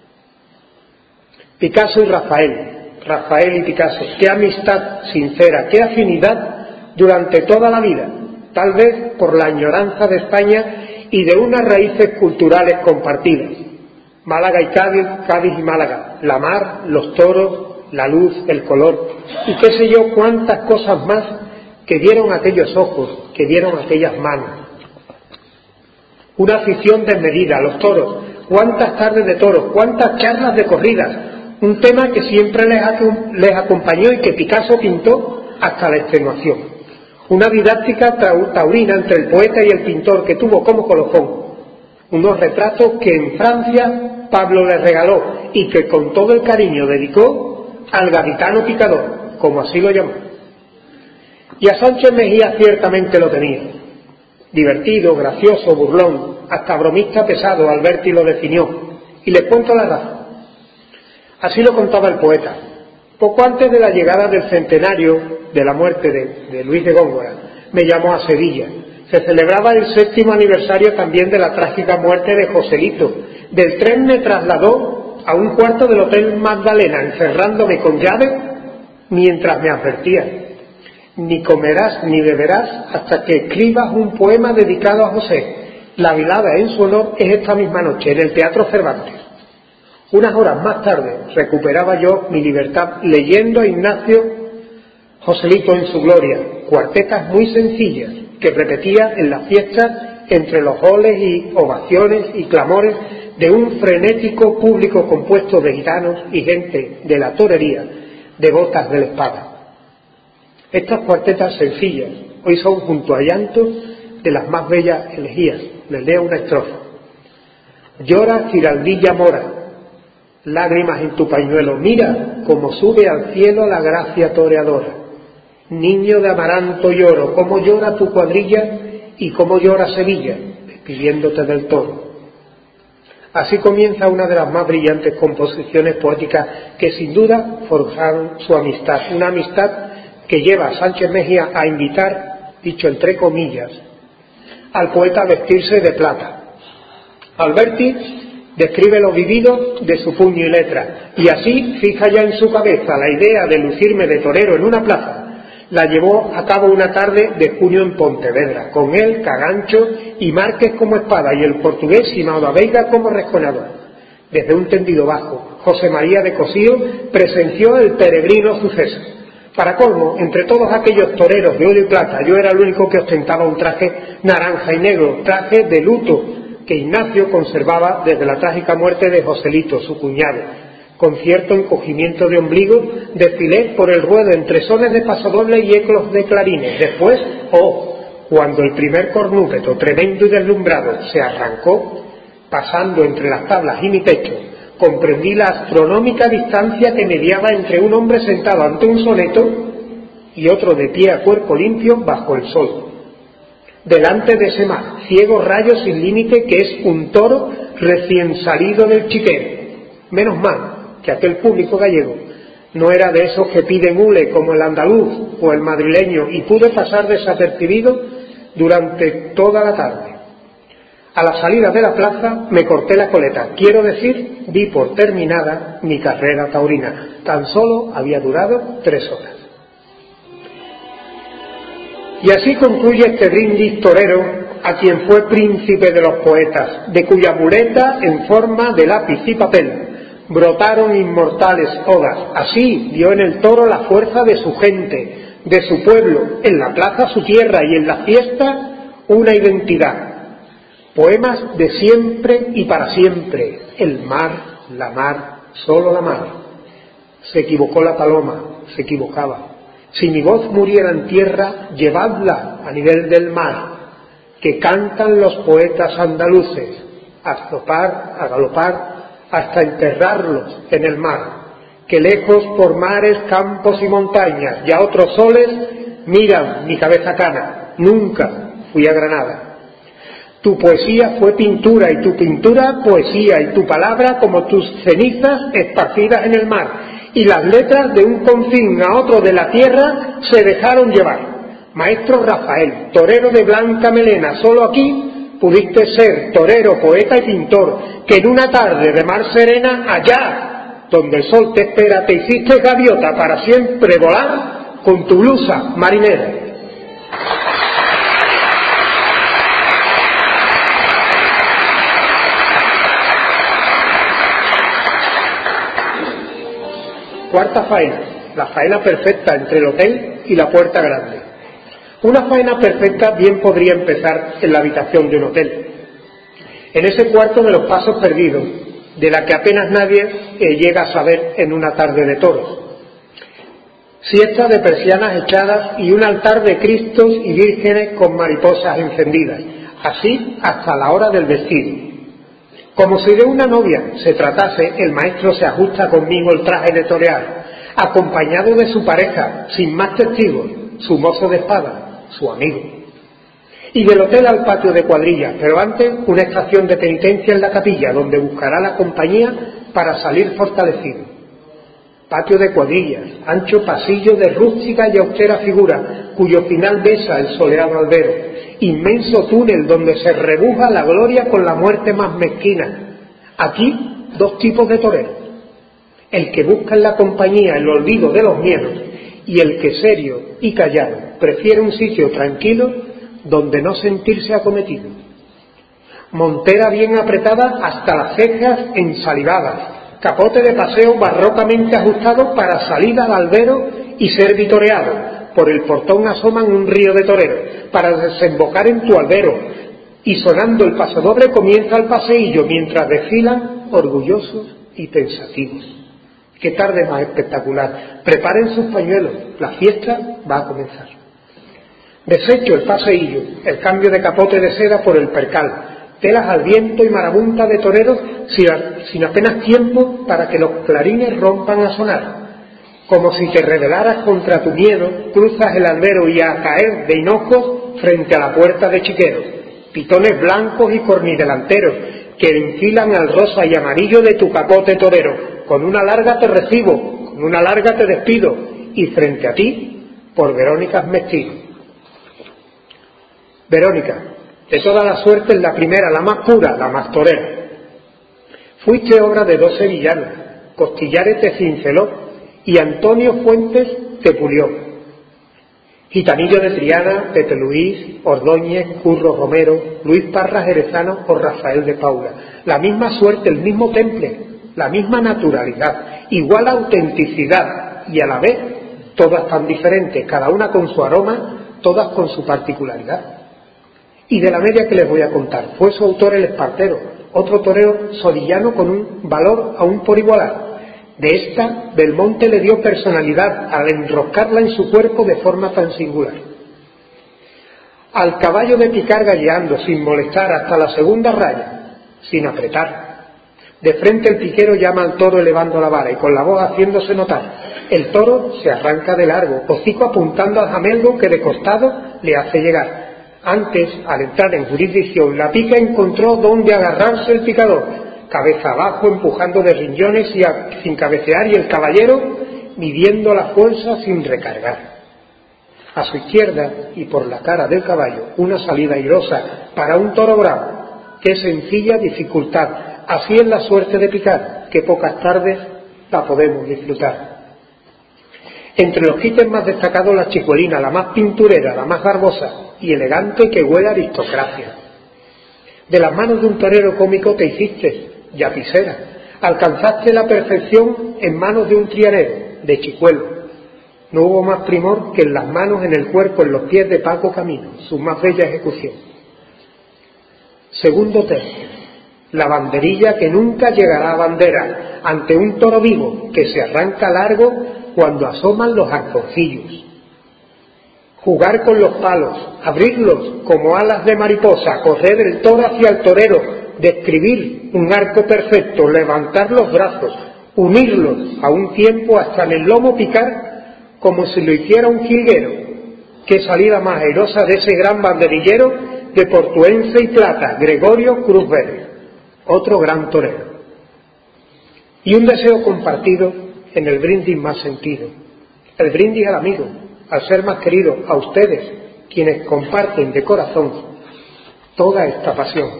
Picasso y Rafael y Picasso, qué amistad sincera, qué afinidad durante toda la vida, tal vez por la añoranza de España y de unas raíces culturales compartidas. Málaga y Cádiz y Málaga, la mar, los toros, la luz, el color, y qué sé yo cuántas cosas más que dieron aquellos ojos, que dieron aquellas manos. Una afición desmedida a los toros, cuántas tardes de toros, cuántas charlas de corridas, un tema que siempre les acompañó y que Picasso pintó hasta la extenuación. Una didáctica taurina entre el poeta y el pintor que tuvo como colofón unos retratos que en Francia Pablo le regaló y que con todo el cariño dedicó al gaditano picador, como así lo llamó. Y a Sánchez Mejía ciertamente lo tenía. Divertido, gracioso, burlón, hasta bromista pesado, Alberti lo definió. Y les cuento la razón. Así lo contaba el poeta. Poco antes de la llegada del centenario de la muerte de Luis de Góngora, me llamó a Sevilla. Se celebraba el 7º aniversario también de la trágica muerte de Joselito. Del tren me trasladó a un cuarto del Hotel Magdalena, encerrándome con llave, mientras me advertía: ni comerás ni beberás hasta que escribas un poema dedicado a José. La velada en su honor es esta misma noche, en el Teatro Cervantes. Unas horas más tarde recuperaba yo mi libertad leyendo a Ignacio Joselito en su gloria, cuartetas muy sencillas que repetía en las fiestas entre los goles y ovaciones y clamores de un frenético público compuesto de gitanos y gente de la torería, devotas de la espada. Estas cuartetas sencillas hoy son, junto a llanto, de las más bellas elegías. Les leo una estrofa. Llora Giraldilla Mora, lágrimas en tu pañuelo, mira cómo sube al cielo la gracia toreadora. Niño de amaranto y oro, cómo llora tu cuadrilla y cómo llora Sevilla, despidiéndote del toro. Así comienza una de las más brillantes composiciones poéticas que sin duda forjaron su amistad, una amistad que lleva a Sánchez Mejía a invitar, dicho entre comillas, al poeta a vestirse de plata. Alberti describe lo vivido de su puño y letra, y así fija ya en su cabeza la idea de lucirme de torero en una plaza. La llevó a cabo una tarde de junio en Pontevedra, con él, Cagancho y Márquez como espada, y el portugués Simão da Veiga como resconador. Desde un tendido bajo, José María de Cosío presenció el peregrino suceso. Para colmo, entre todos aquellos toreros de oro y plata, yo era el único que ostentaba un traje naranja y negro, traje de luto que Ignacio conservaba desde la trágica muerte de Joselito, su cuñado. Con cierto encogimiento de ombligo, desfilé por el ruedo entre sones de pasodoble y ecos de clarines. Después, cuando el primer cornúpeto, tremendo y deslumbrado, se arrancó, pasando entre las tablas y mi pecho, comprendí la astronómica distancia que mediaba entre un hombre sentado ante un soneto y otro de pie a cuerpo limpio bajo el sol. Delante de ese mar, ciego rayo sin límite que es un toro recién salido del chiquero. Menos mal que aquel público gallego no era de esos que piden hule como el andaluz o el madrileño, y pude pasar desapercibido durante toda la tarde. A la salida de la plaza me corté la coleta, quiero decir, di por terminada mi carrera taurina. Tan solo había durado 3 horas. Y así concluye este brindis torero a quien fue príncipe de los poetas, de cuya muleta en forma de lápiz y papel brotaron inmortales odas. Así dio en el toro la fuerza de su gente, de su pueblo, en la plaza su tierra y en la fiesta una identidad. Poemas de siempre y para siempre. El mar, la mar, solo la mar. Se equivocó la paloma, se equivocaba. Si mi voz muriera en tierra, llevadla a nivel del mar, que cantan los poetas andaluces, a galopar, hasta enterrarlos en el mar, que lejos por mares, campos y montañas, y a otros soles, miran mi cabeza cana. Nunca fui a Granada. Tu poesía fue pintura, y tu pintura poesía, y tu palabra como tus cenizas esparcidas en el mar, y las letras de un confín a otro de la tierra se dejaron llevar. Maestro Rafael, torero de blanca melena, solo aquí pudiste ser torero, poeta y pintor, que en una tarde de mar serena, allá donde el sol te espera, te hiciste gaviota para siempre volar con tu blusa marinera. Cuarta faena, la faena perfecta entre el hotel y la puerta grande. Una faena perfecta bien podría empezar en la habitación de un hotel, en ese cuarto de los pasos perdidos, de la que apenas nadie llega a saber en una tarde de toros. Siesta de persianas echadas y un altar de Cristos y vírgenes con mariposas encendidas, así hasta la hora del vestido. Como si de una novia se tratase, el maestro se ajusta conmigo el traje de torear, acompañado de su pareja, sin más testigos, su mozo de espada, su amigo. Y del hotel al patio de cuadrillas, pero antes una estación de penitencia en la capilla, donde buscará la compañía para salir fortalecido. Patio de cuadrillas, ancho pasillo de rústica y austera figura, cuyo final besa el soleado albero. Inmenso túnel donde se rebuja la gloria con la muerte más mezquina. Aquí 2 tipos de toreros: el que busca en la compañía el olvido de los miedos, y el que serio y callado prefiere un sitio tranquilo donde no sentirse acometido. Montera bien apretada hasta las cejas ensalivadas, capote de paseo barrocamente ajustado para salir al albero y ser vitoreado. Por el portón asoman un río de toreros para desembocar en tu albero, y sonando el pasodoble comienza el paseillo mientras desfilan orgullosos y pensativos. ¡Qué tarde más espectacular! Preparen sus pañuelos, la fiesta va a comenzar. Deshecho el paseillo, el cambio de capote de seda por el percal, telas al viento y marabunta de toreros sin apenas tiempo para que los clarines rompan a sonar. Como si te rebelaras contra tu miedo, cruzas el albero y a caer de hinojos frente a la puerta de chiquero. Pitones blancos y cornidelanteros que enfilan al rosa y amarillo de tu capote torero. Con una larga te recibo, con una larga te despido, y frente a ti, por Verónica Mestizo. Verónica, de toda la suerte es la primera, la más pura, la más torera. Fuiste obra de 2 sevillanas, Costillares te cinceló y Antonio Fuentes te pulió. Gitanillo de Triana, Pepe Luis, Ordóñez, Curro Romero, Luis Parra Jerezano o Rafael de Paula. La misma suerte, el mismo temple, la misma naturalidad, igual autenticidad y a la vez todas tan diferentes, cada una con su aroma, todas con su particularidad. Y de la media que les voy a contar, fue su autor el Espartero, otro torero sodillano con un valor aún por igualar. De esta, Belmonte le dio personalidad al enroscarla en su cuerpo de forma tan singular. Al caballo de picar galleando, sin molestar, hasta la segunda raya, sin apretar. De frente el piquero llama al toro elevando la vara y con la voz haciéndose notar. El toro se arranca de largo, hocico apuntando al jamelgo que de costado le hace llegar. Antes, al entrar en jurisdicción, la pica encontró donde agarrarse el picador, cabeza abajo, empujando de riñones y sin cabecear, y el caballero midiendo la fuerza sin recargar. A su izquierda y por la cara del caballo, una salida airosa para un toro bravo. Qué sencilla dificultad, así es la suerte de picar, que pocas tardes la podemos disfrutar. Entre los quites más destacados la chicuelina, la más pinturera, la más garbosa y elegante, que huele a aristocracia. De las manos de un torero cómico te hiciste yapisera, alcanzaste la perfección en manos de un trianero, de Chicuelo. No hubo más primor que en las manos, en el cuerpo, en los pies de Paco Camino, su más bella ejecución. Segundo tercio, la banderilla que nunca llegará a bandera, ante un toro vivo que se arranca largo cuando asoman los arconcillos. Jugar con los palos, abrirlos como alas de mariposa, correr el toro hacia el torero, describir un arco perfecto, levantar los brazos, unirlos a un tiempo hasta en el lomo picar como si lo hiciera un jilguero. Qué salida más airosa de ese gran banderillero de Portuense y Plata, Gregorio Cruz Verde, otro gran torero. Y un deseo compartido en el brindis más sentido, el brindis al amigo, al ser más querido, a ustedes, quienes comparten de corazón toda esta pasión.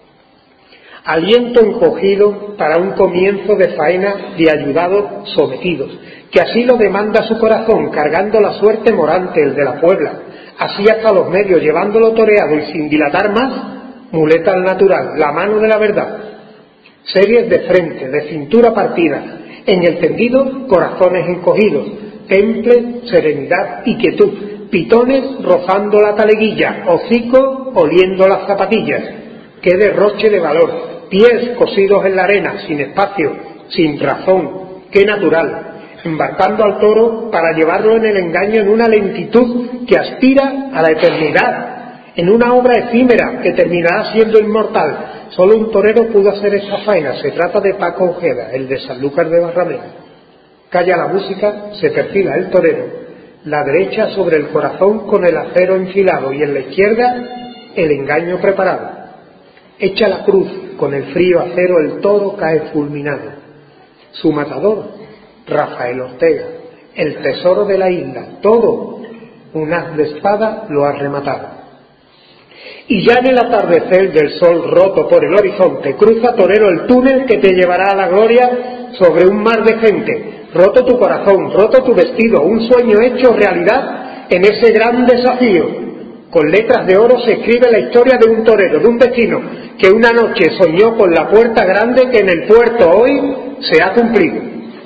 Aliento encogido para un comienzo de faena de ayudados sometidos, que así lo demanda su corazón, cargando la suerte morante, el de la Puebla, así hasta los medios, llevándolo toreado y sin dilatar más, muleta al natural, la mano de la verdad. Series de frente, de cintura partida, en el tendido, corazones encogidos, temple, serenidad y quietud, pitones rozando la taleguilla, hocico oliendo las zapatillas. Qué derroche de valor, pies cosidos en la arena, sin espacio, sin razón, qué natural, embarcando al toro para llevarlo en el engaño en una lentitud que aspira a la eternidad, en una obra efímera que terminará siendo inmortal. Solo un torero pudo hacer esta faena, se trata de Paco Ojeda, el de Sanlúcar de Barrameda. Calla la música, se perfila el torero, la derecha sobre el corazón con el acero enfilado y en la izquierda el engaño preparado. Echa la cruz, con el frío acero el toro cae fulminado. Su matador, Rafael Ortega, el tesoro de la isla, todo un haz de espada lo ha rematado. Y ya en el atardecer del sol roto por el horizonte, cruza torero el túnel que te llevará a la gloria sobre un mar de gente. Roto tu corazón, roto tu vestido, un sueño hecho realidad en ese gran desafío. Con letras de oro se escribe la historia de un torero, de un vecino, que una noche soñó con la puerta grande que en el puerto hoy se ha cumplido.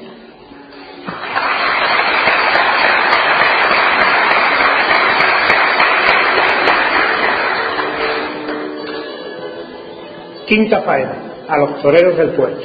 Quinta faena, a los toreros del puerto.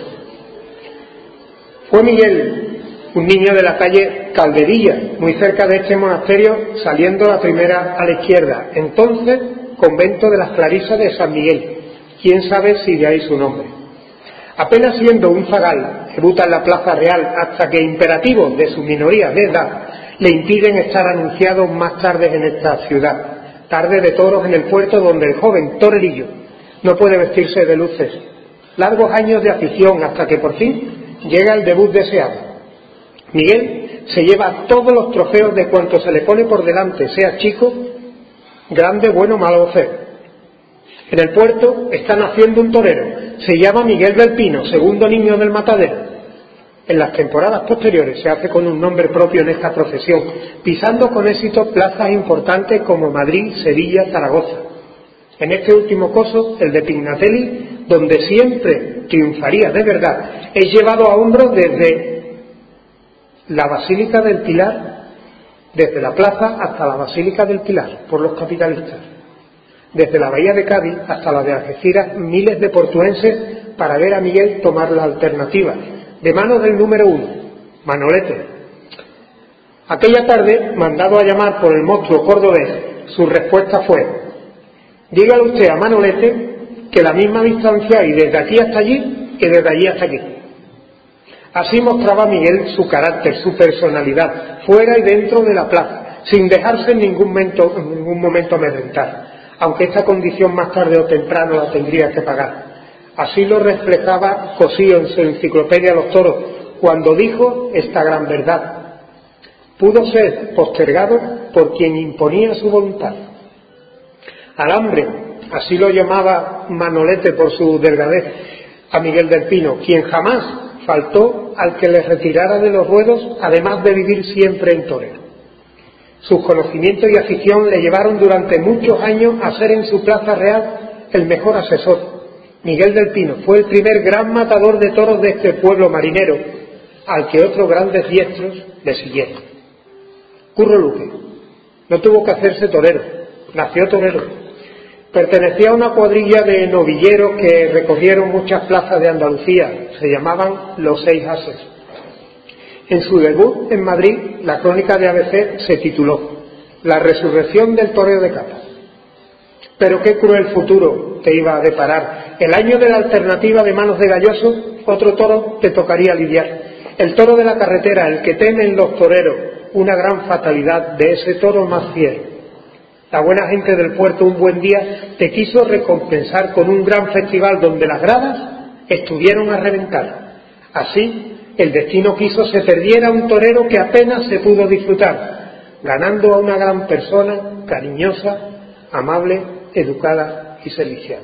Fue Miguel, un niño de la calle Calderilla, muy cerca de este monasterio, saliendo la primera a la izquierda, entonces convento de las Clarisas de San Miguel, quién sabe si de ahí su nombre. Apenas siendo un zagal, debuta en la Plaza Real hasta que imperativos de su minoría de edad le impiden estar anunciados más tarde en esta ciudad, tarde de toros en el puerto donde el joven torerillo no puede vestirse de luces. Largos años de afición hasta que por fin llega el debut deseado. Miguel se lleva todos los trofeos de cuanto se le pone por delante, sea chico, grande, bueno, malo o feo. En el puerto está naciendo un torero, se llama Miguel del Pino, segundo niño del matadero. En las temporadas posteriores se hace con un nombre propio en esta profesión, pisando con éxito plazas importantes como Madrid, Sevilla, Zaragoza. En este último coso, el de Pignatelli, donde siempre triunfaría de verdad, es llevado a hombros desde la Basílica del Pilar, desde la plaza hasta la Basílica del Pilar, por los capitalistas. Desde la Bahía de Cádiz hasta la de Algeciras, miles de portuenses para ver a Miguel tomar la alternativa, de manos del número 1, Manolete. Aquella tarde, mandado a llamar por el monstruo cordobés, su respuesta fue: dígale usted a Manolete que la misma distancia hay desde aquí hasta allí y desde allí hasta aquí. Así mostraba Miguel su carácter, su personalidad, fuera y dentro de la plaza, sin dejarse en ningún momento amedrentar, aunque esta condición más tarde o temprano la tendría que pagar. Así lo reflejaba Cosío en su enciclopedia Los Toros, cuando dijo esta gran verdad: pudo ser postergado por quien imponía su voluntad. Al hambre, así lo llamaba Manolete por su delgadez a Miguel del Pino, quien jamás faltó al que le retirara de los ruedos, además de vivir siempre en torero. Sus conocimientos y afición le llevaron durante muchos años a ser en su plaza real el mejor asesor. Miguel del Pino fue el primer gran matador de toros de este pueblo marinero, al que otros grandes diestros le siguieron. Curro Luque no tuvo que hacerse torero, nació torero. Pertenecía a una cuadrilla de novilleros que recorrieron muchas plazas de Andalucía, se llamaban los 6 Ases. En su debut en Madrid, la crónica de ABC se tituló La resurrección del toreo de Capa. Pero qué cruel futuro te iba a deparar. El año de la alternativa de manos de Galloso, otro toro te tocaría lidiar. El toro de la carretera, el que temen los toreros, una gran fatalidad de ese toro más fiel. La buena gente del puerto un buen día te quiso recompensar con un gran festival donde las gradas estuvieron a reventar. Así, el destino quiso se perdiera un torero que apenas se pudo disfrutar, ganando a una gran persona, cariñosa, amable, educada y servicial.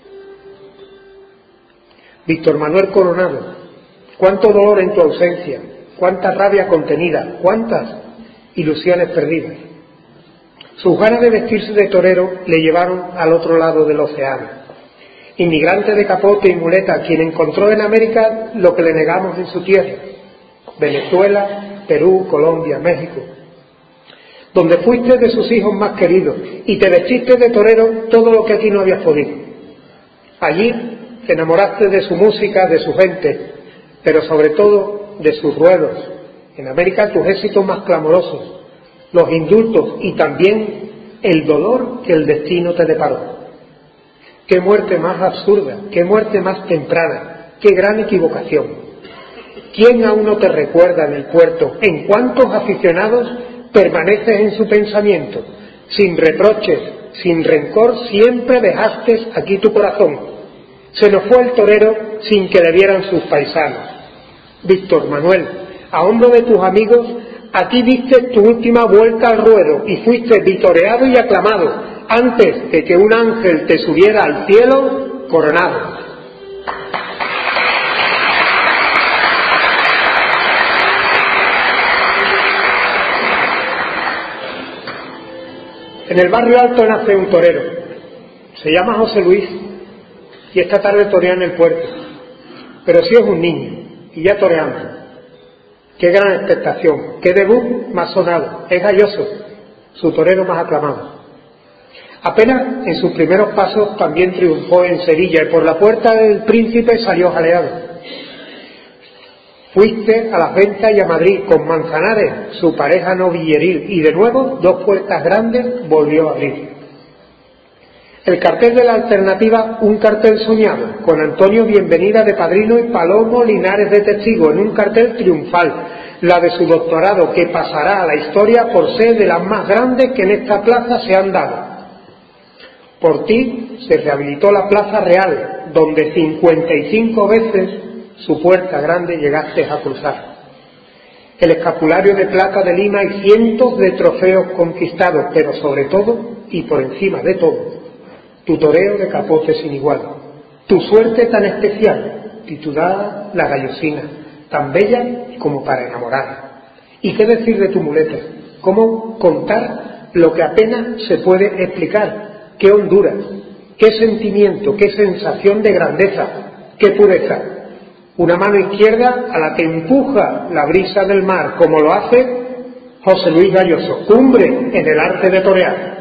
Víctor Manuel Coronado, cuánto dolor en tu ausencia, cuánta rabia contenida, cuántas ilusiones perdidas. Sus ganas de vestirse de torero le llevaron al otro lado del océano. Inmigrante de capote y muleta, quien encontró en América lo que le negamos en su tierra: Venezuela, Perú, Colombia, México, donde fuiste de sus hijos más queridos y te vestiste de torero todo lo que aquí no habías podido. Allí te enamoraste de su música, de su gente, pero sobre todo de sus ruedos. En América tus éxitos más clamorosos, los indultos y también el dolor que el destino te deparó. Qué muerte más absurda, qué muerte más temprana, qué gran equivocación. ¿Quién aún no te recuerda en el puerto? ¿En cuántos aficionados permaneces en su pensamiento? Sin reproches, sin rencor, siempre dejaste aquí tu corazón. Se nos fue el torero sin que le vieran sus paisanos. Víctor Manuel, a hombro de tus amigos, aquí diste tu última vuelta al ruedo y fuiste vitoreado y aclamado antes de que un ángel te subiera al cielo coronado. En el barrio alto nace un torero, se llama José Luis y esta tarde torea en el puerto, pero sí es un niño y ya toreamos. Qué gran expectación, qué debut más sonado, es Galloso, su torero más aclamado. Apenas en sus primeros pasos también triunfó en Sevilla y por la puerta del Príncipe salió jaleado. Fuiste a las ventas y a Madrid con Manzanares, su pareja novilleril, y de nuevo 2 puertas grandes volvió a abrir. El cartel de la alternativa, un cartel soñado, con Antonio Bienvenida de padrino y Palomo Linares de testigo, en un cartel triunfal, la de su doctorado, que pasará a la historia por ser de las más grandes que en esta plaza se han dado. Por ti se rehabilitó la Plaza Real, donde 55 veces su puerta grande llegaste a cruzar. El escapulario de plata de Lima y cientos de trofeos conquistados, pero sobre todo y por encima de todo, tu toreo de capote sin igual, tu suerte tan especial, titulada La Gallosina, tan bella como para enamorar. ¿Y qué decir de tu muleta? ¿Cómo contar lo que apenas se puede explicar? ¿Qué hondura? ¿Qué sentimiento? ¿Qué sensación de grandeza? ¿Qué pureza? Una mano izquierda a la que empuja la brisa del mar, como lo hace José Luis Galloso, cumbre en el arte de torear.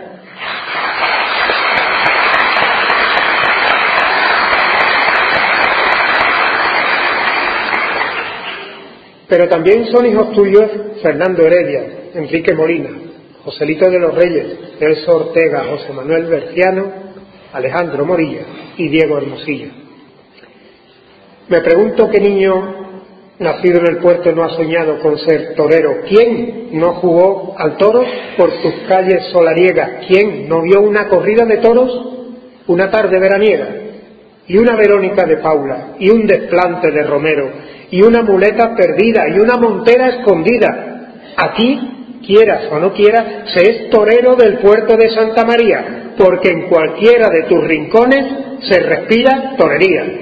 Pero también son hijos tuyos Fernando Heredia, Enrique Molina, Joselito de los Reyes, Celso Ortega, José Manuel Berciano, Alejandro Morilla y Diego Hermosilla. Me pregunto qué niño nacido en el puerto no ha soñado con ser torero. ¿Quién no jugó al toro por tus calles solariegas? ¿Quién no vio una corrida de toros una tarde veraniega? Y una Verónica de Paula, y un desplante de Romero, y una muleta perdida, y una montera escondida. Aquí, quieras o no quieras, se es torero del puerto de Santa María, porque en cualquiera de tus rincones se respira torería.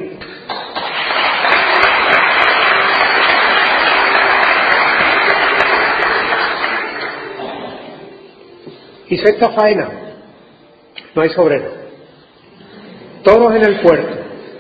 Y sexta faena, no hay sobrero. Toros en el puerto.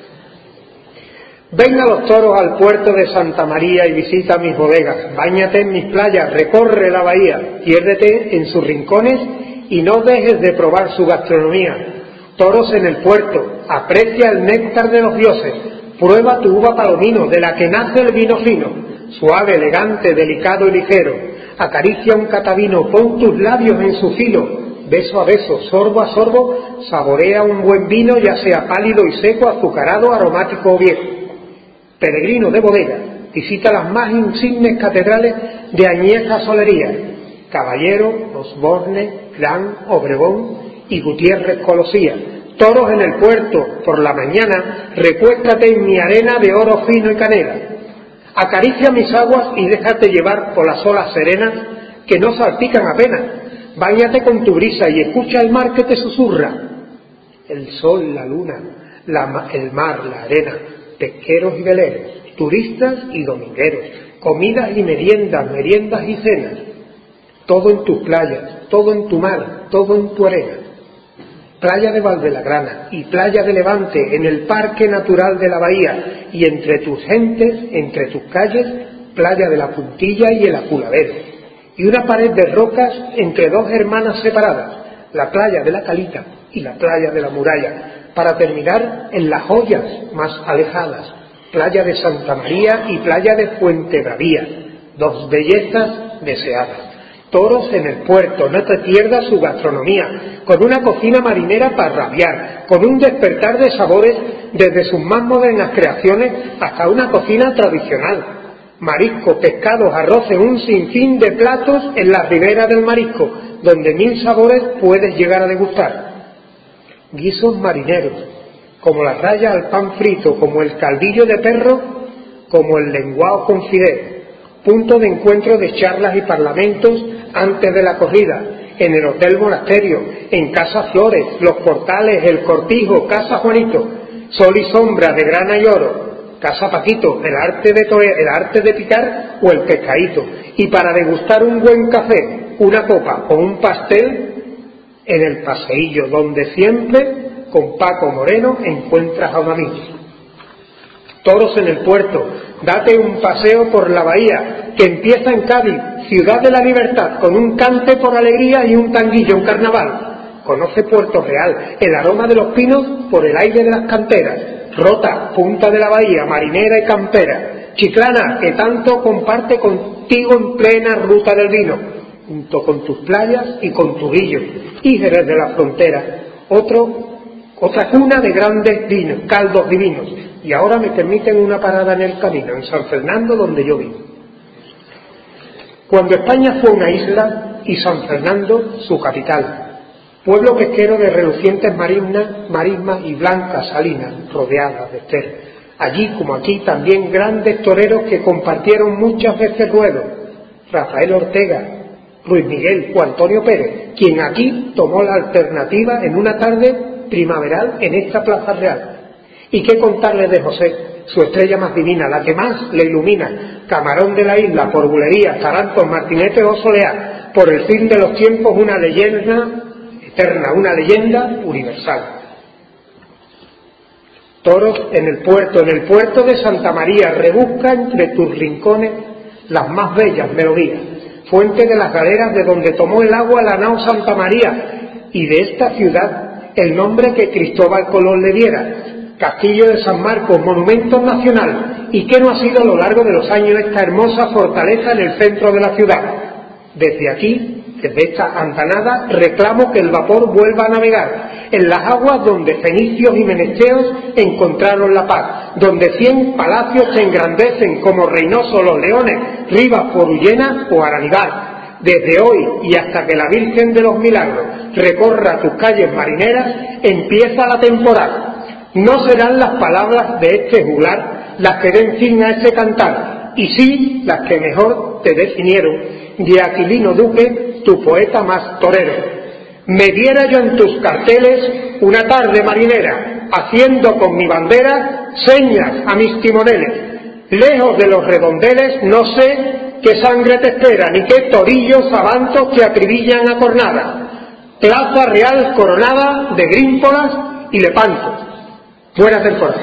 Venga los toros al puerto de Santa María y visita mis bodegas, báñate en mis playas, recorre la bahía, piérdete en sus rincones y no dejes de probar su gastronomía. Toros en el puerto, aprecia el néctar de los dioses, prueba tu uva palomino, de la que nace el vino fino, suave, elegante, delicado y ligero, acaricia un catavino, pon tus labios en su filo, beso a beso, sorbo a sorbo, saborea un buen vino, ya sea pálido y seco, azucarado, aromático o viejo. Peregrino de bodega, visita las más insignes catedrales de añeja solería, Caballero, Osborne, Gran, Obregón y Gutiérrez Colosía. Toros en el puerto, por la mañana, recuéstate en mi arena de oro fino y canela. Acaricia mis aguas y déjate llevar por las olas serenas que no salpican apenas. Báñate con tu brisa y escucha el mar que te susurra. El sol, la luna, el mar, la arena, pesqueros y veleros, turistas y domingueros, comidas y meriendas, meriendas y cenas. Todo en tus playas, todo en tu mar, todo en tu arena. Playa de Valdelagrana y playa de Levante, en el Parque Natural de la Bahía, y entre tus gentes, entre tus calles, playa de la Puntilla y el Aculadero. Y una pared de rocas entre dos hermanas separadas, la playa de la Calita y la playa de la Muralla, para terminar en las joyas más alejadas, playa de Santa María y playa de Fuentebravía, dos bellezas deseadas. Toros en el puerto, no te pierdas su gastronomía, con una cocina marinera para rabiar, con un despertar de sabores desde sus más modernas creaciones hasta una cocina tradicional. Marisco, pescados, arroces, un sinfín de platos en la ribera del marisco, donde 1000 sabores puedes llegar a degustar. Guisos marineros, como la raya al pan frito, como el caldillo de perro, como el lenguao con fideo. Punto de encuentro de charlas y parlamentos antes de la corrida, en el Hotel Monasterio, en Casa Flores, Los Portales, El Cortijo, Casa Juanito, Sol y Sombra de Grana y Oro, Casa Paquito, el arte de picar o el pescadito. Y para degustar un buen café, una copa o un pastel, en el Paseillo, donde siempre, con Paco Moreno, encuentras a un amigo. Toros en el puerto, date un paseo por la bahía, que empieza en Cádiz, ciudad de la libertad, con un cante por alegría y un tanguillo, un carnaval. Conoce Puerto Real, el aroma de los pinos por el aire de las canteras. Rota, punta de la bahía, marinera y campera. Chiclana, que tanto comparte contigo en plena ruta del vino, junto con tus playas y con tu guillo. Y Jerez de la Frontera, otra cuna de grandes vinos, caldos divinos. Y ahora me permiten una parada en el camino, en San Fernando, donde yo vivo. Cuando España fue una isla y San Fernando su capital, pueblo pesquero de relucientes marismas y blancas salinas rodeadas de ester. Allí como aquí también grandes toreros que compartieron muchas veces ruedo. Rafael Ortega, Luis Miguel o Antonio Pérez, quien aquí tomó la alternativa en una tarde primaveral en esta Plaza Real. ¿Y qué contarles de José, su estrella más divina, la que más le ilumina? Camarón de la isla, por bulería, tarantos, martinete o soleá, por el fin de los tiempos una leyenda eterna, una leyenda universal. Toros en el puerto de Santa María, rebusca entre tus rincones las más bellas melodías, fuente de las galeras de donde tomó el agua la nao Santa María, y de esta ciudad el nombre que Cristóbal Colón le diera, Castillo de San Marcos, monumento nacional, y que no ha sido a lo largo de los años esta hermosa fortaleza en el centro de la ciudad. Desde aquí, desde esta andanada, reclamo que el vapor vuelva a navegar en las aguas donde fenicios y menesteos encontraron la paz, donde 100 palacios se engrandecen como reinosos los leones, Rivas, Porullena o Aranival. Desde hoy y hasta que la Virgen de los Milagros recorra tus calles marineras, empieza la temporada. No serán las palabras de este juglar las que den fin a ese cantar, y sí las que mejor te definieron, de Aquilino Duque, tu poeta más torero. Me viera yo en tus carteles una tarde marinera, haciendo con mi bandera señas a mis timoneles. Lejos de los redondeles no sé qué sangre te espera, ni qué torillos abantos te acribillan a cornada. Plaza Real coronada de grímpolas y lepantos. Buena temporada.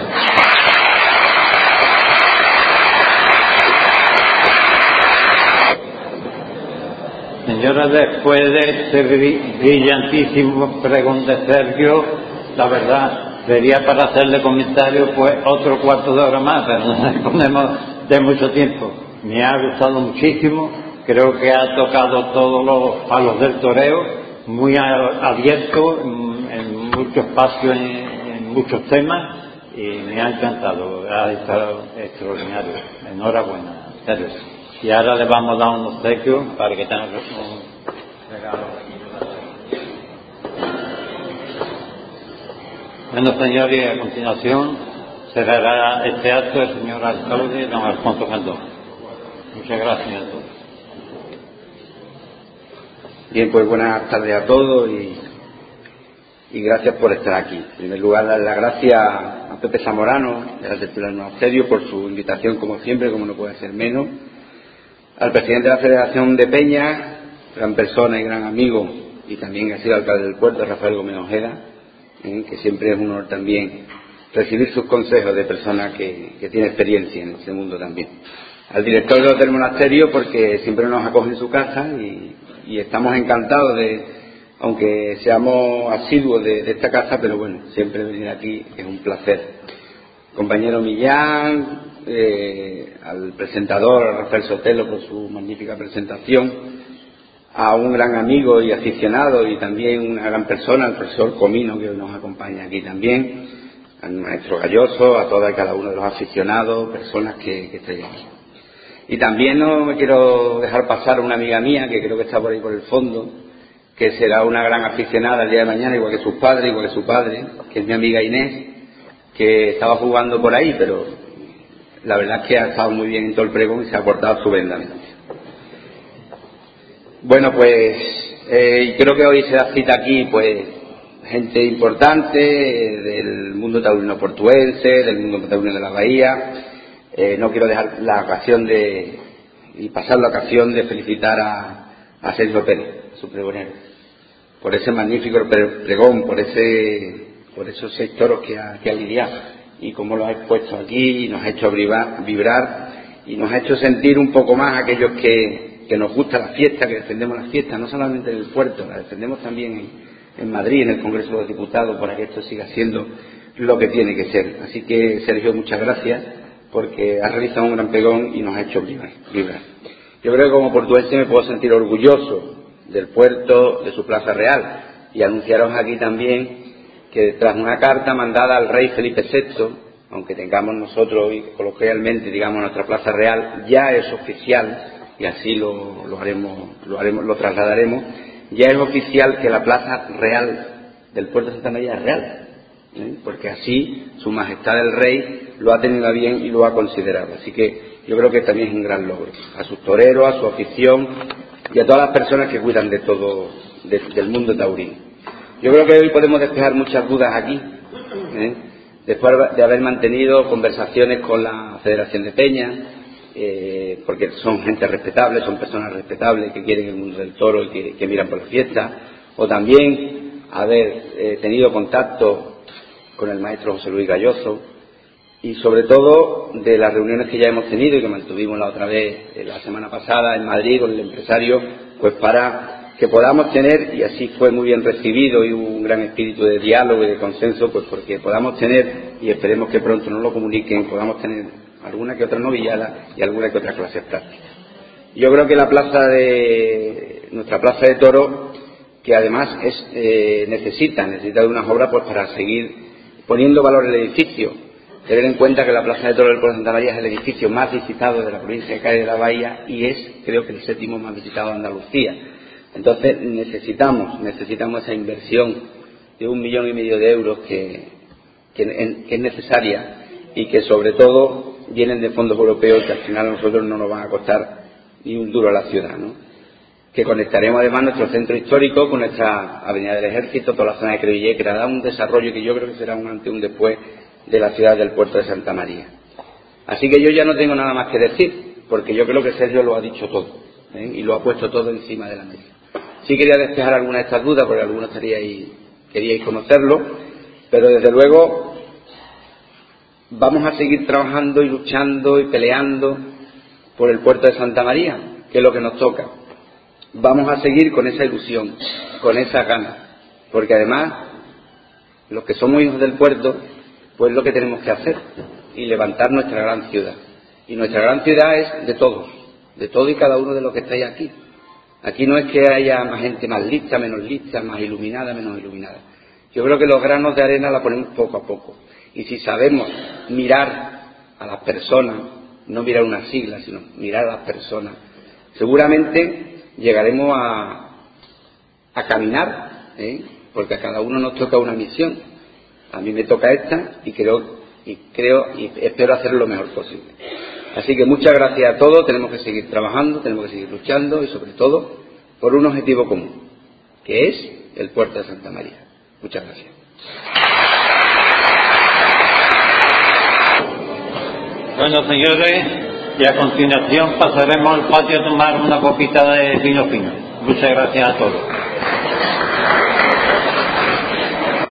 Señora, después de este brillantísimo pregón de Sergio, la verdad, sería para hacerle comentarios pues otro cuarto de hora más, pero no disponemos de mucho tiempo. Me ha gustado muchísimo, creo que ha tocado todos los palos del toreo, muy abierto, en mucho espacio, en muchos temas, y me ha encantado, ha estado extraordinario. Enhorabuena, Sergio. Y ahora le vamos a dar un obsequio para que tenga un regalo. Bueno, señores, a continuación cerrará este acto el señor alcalde, don Alfonso Candón. Muchas gracias a todos. Bien, pues buenas tardes a todos y gracias por estar aquí. En primer lugar, dar las gracias a Pepe Zamorano, de la Tertulia del Monasterio, por su invitación, como siempre, como no puede ser menos. Al presidente de la Federación de Peñas, gran persona y gran amigo, y también ha sido alcalde del puerto, Rafael Gómez Ojeda, que siempre es un honor también recibir sus consejos de persona que tiene experiencia en este mundo también. Al director del monasterio, porque siempre nos acoge en su casa y estamos encantados de, aunque seamos asiduos de esta casa, pero bueno, siempre venir aquí es un placer. Compañero Millán, al presentador Rafael Sotelo por su magnífica presentación, a un gran amigo y aficionado y también una gran persona, el profesor Comino, que hoy nos acompaña aquí también, al maestro Galloso, a todos y cada uno de los aficionados, personas que estén aquí. Y también no me quiero dejar pasar a una amiga mía, que creo que está por ahí por el fondo, que será una gran aficionada el día de mañana, igual que sus padres, igual que su padre, que es mi amiga Inés, que estaba jugando por ahí, pero la verdad es que ha estado muy bien en todo el pregón y se ha portado estupendamente. Bueno, pues creo que hoy se da cita aquí, pues, gente importante del mundo taurino portuense, del mundo taurino de la Bahía. No quiero dejar la ocasión y pasar la ocasión de felicitar a Sergio Pérez, su pregonero, por ese magnífico pregón, por esos 6 toros que ha lidiado y cómo los ha expuesto aquí y nos ha hecho vibrar y nos ha hecho sentir un poco más aquellos que nos gusta la fiesta, que defendemos la fiesta, no solamente en el puerto, la defendemos también en Madrid, en el Congreso de los Diputados, para que esto siga siendo lo que tiene que ser. Así que, Sergio, muchas gracias, porque has realizado un gran pregón y nos ha hecho vibrar. Yo creo que como portuense me puedo sentir orgulloso del puerto, de su Plaza Real, y anunciaros aquí también que tras una carta mandada al rey Felipe VI, aunque tengamos nosotros coloquialmente, digamos, nuestra Plaza Real, ya es oficial, y así lo trasladaremos, ya es oficial que la Plaza Real del puerto de Santa María es real, porque así su majestad el rey lo ha tenido a bien y lo ha considerado. Así que yo creo que también es un gran logro, a sus toreros, a su afición y a todas las personas que cuidan de todo, del mundo taurino. Yo creo que hoy podemos despejar muchas dudas aquí, después de haber mantenido conversaciones con la Federación de Peñas, porque son gente respetable, son personas respetables que quieren el mundo del toro y que miran por la fiesta, o también haber tenido contacto con el maestro José Luis Galloso, y sobre todo de las reuniones que ya hemos tenido y que mantuvimos la otra vez, la semana pasada en Madrid con el empresario, pues para que podamos tener, y así fue muy bien recibido y hubo un gran espíritu de diálogo y de consenso, pues porque podamos tener, y esperemos que pronto nos lo comuniquen, podamos tener alguna que otra novillada y alguna que otra clase práctica. Yo creo que la plaza de nuestra plaza de toros, que además necesita de unas obras pues para seguir poniendo valor al edificio. Tener en cuenta que la plaza de toros del pueblo de Santa María es el edificio más visitado de la provincia de Cádiz de la Bahía y es, creo que el 7º más visitado de Andalucía. Entonces necesitamos esa inversión de 1,5 millones de euros que es necesaria y que sobre todo vienen de fondos europeos que al final a nosotros no nos van a costar ni un duro a la ciudad, ¿no? Que conectaremos además nuestro centro histórico con nuestra Avenida del Ejército, toda la zona de Crevillé, que dará un desarrollo que yo creo que será un antes y un después de la ciudad del puerto de Santa María. Así que yo ya no tengo nada más que decir, porque yo creo que Sergio lo ha dicho todo, y lo ha puesto todo encima de la mesa. Sí quería despejar algunas de estas dudas, porque algunos queríais conocerlo, pero desde luego vamos a seguir trabajando y luchando y peleando por el puerto de Santa María, que es lo que nos toca. Vamos a seguir con esa ilusión, con esa ganas, porque además los que somos hijos del puerto, pues lo que tenemos que hacer y levantar nuestra gran ciudad. Y nuestra gran ciudad es de todos y cada uno de los que estáis aquí. Aquí no es que haya más gente más lista, menos lista, más iluminada, menos iluminada. Yo creo que los granos de arena la ponemos poco a poco. Y si sabemos mirar a las personas, no mirar una sigla, sino mirar a las personas, seguramente llegaremos a caminar, porque a cada uno nos toca una misión. A mí me toca esta y espero hacer lo mejor posible. Así que muchas gracias a todos. Tenemos que seguir trabajando, tenemos que seguir luchando y sobre todo por un objetivo común, que es el puerto de Santa María. Muchas gracias. Bueno, señores, y a continuación pasaremos al patio a tomar una copita de vino fino. Muchas gracias a todos.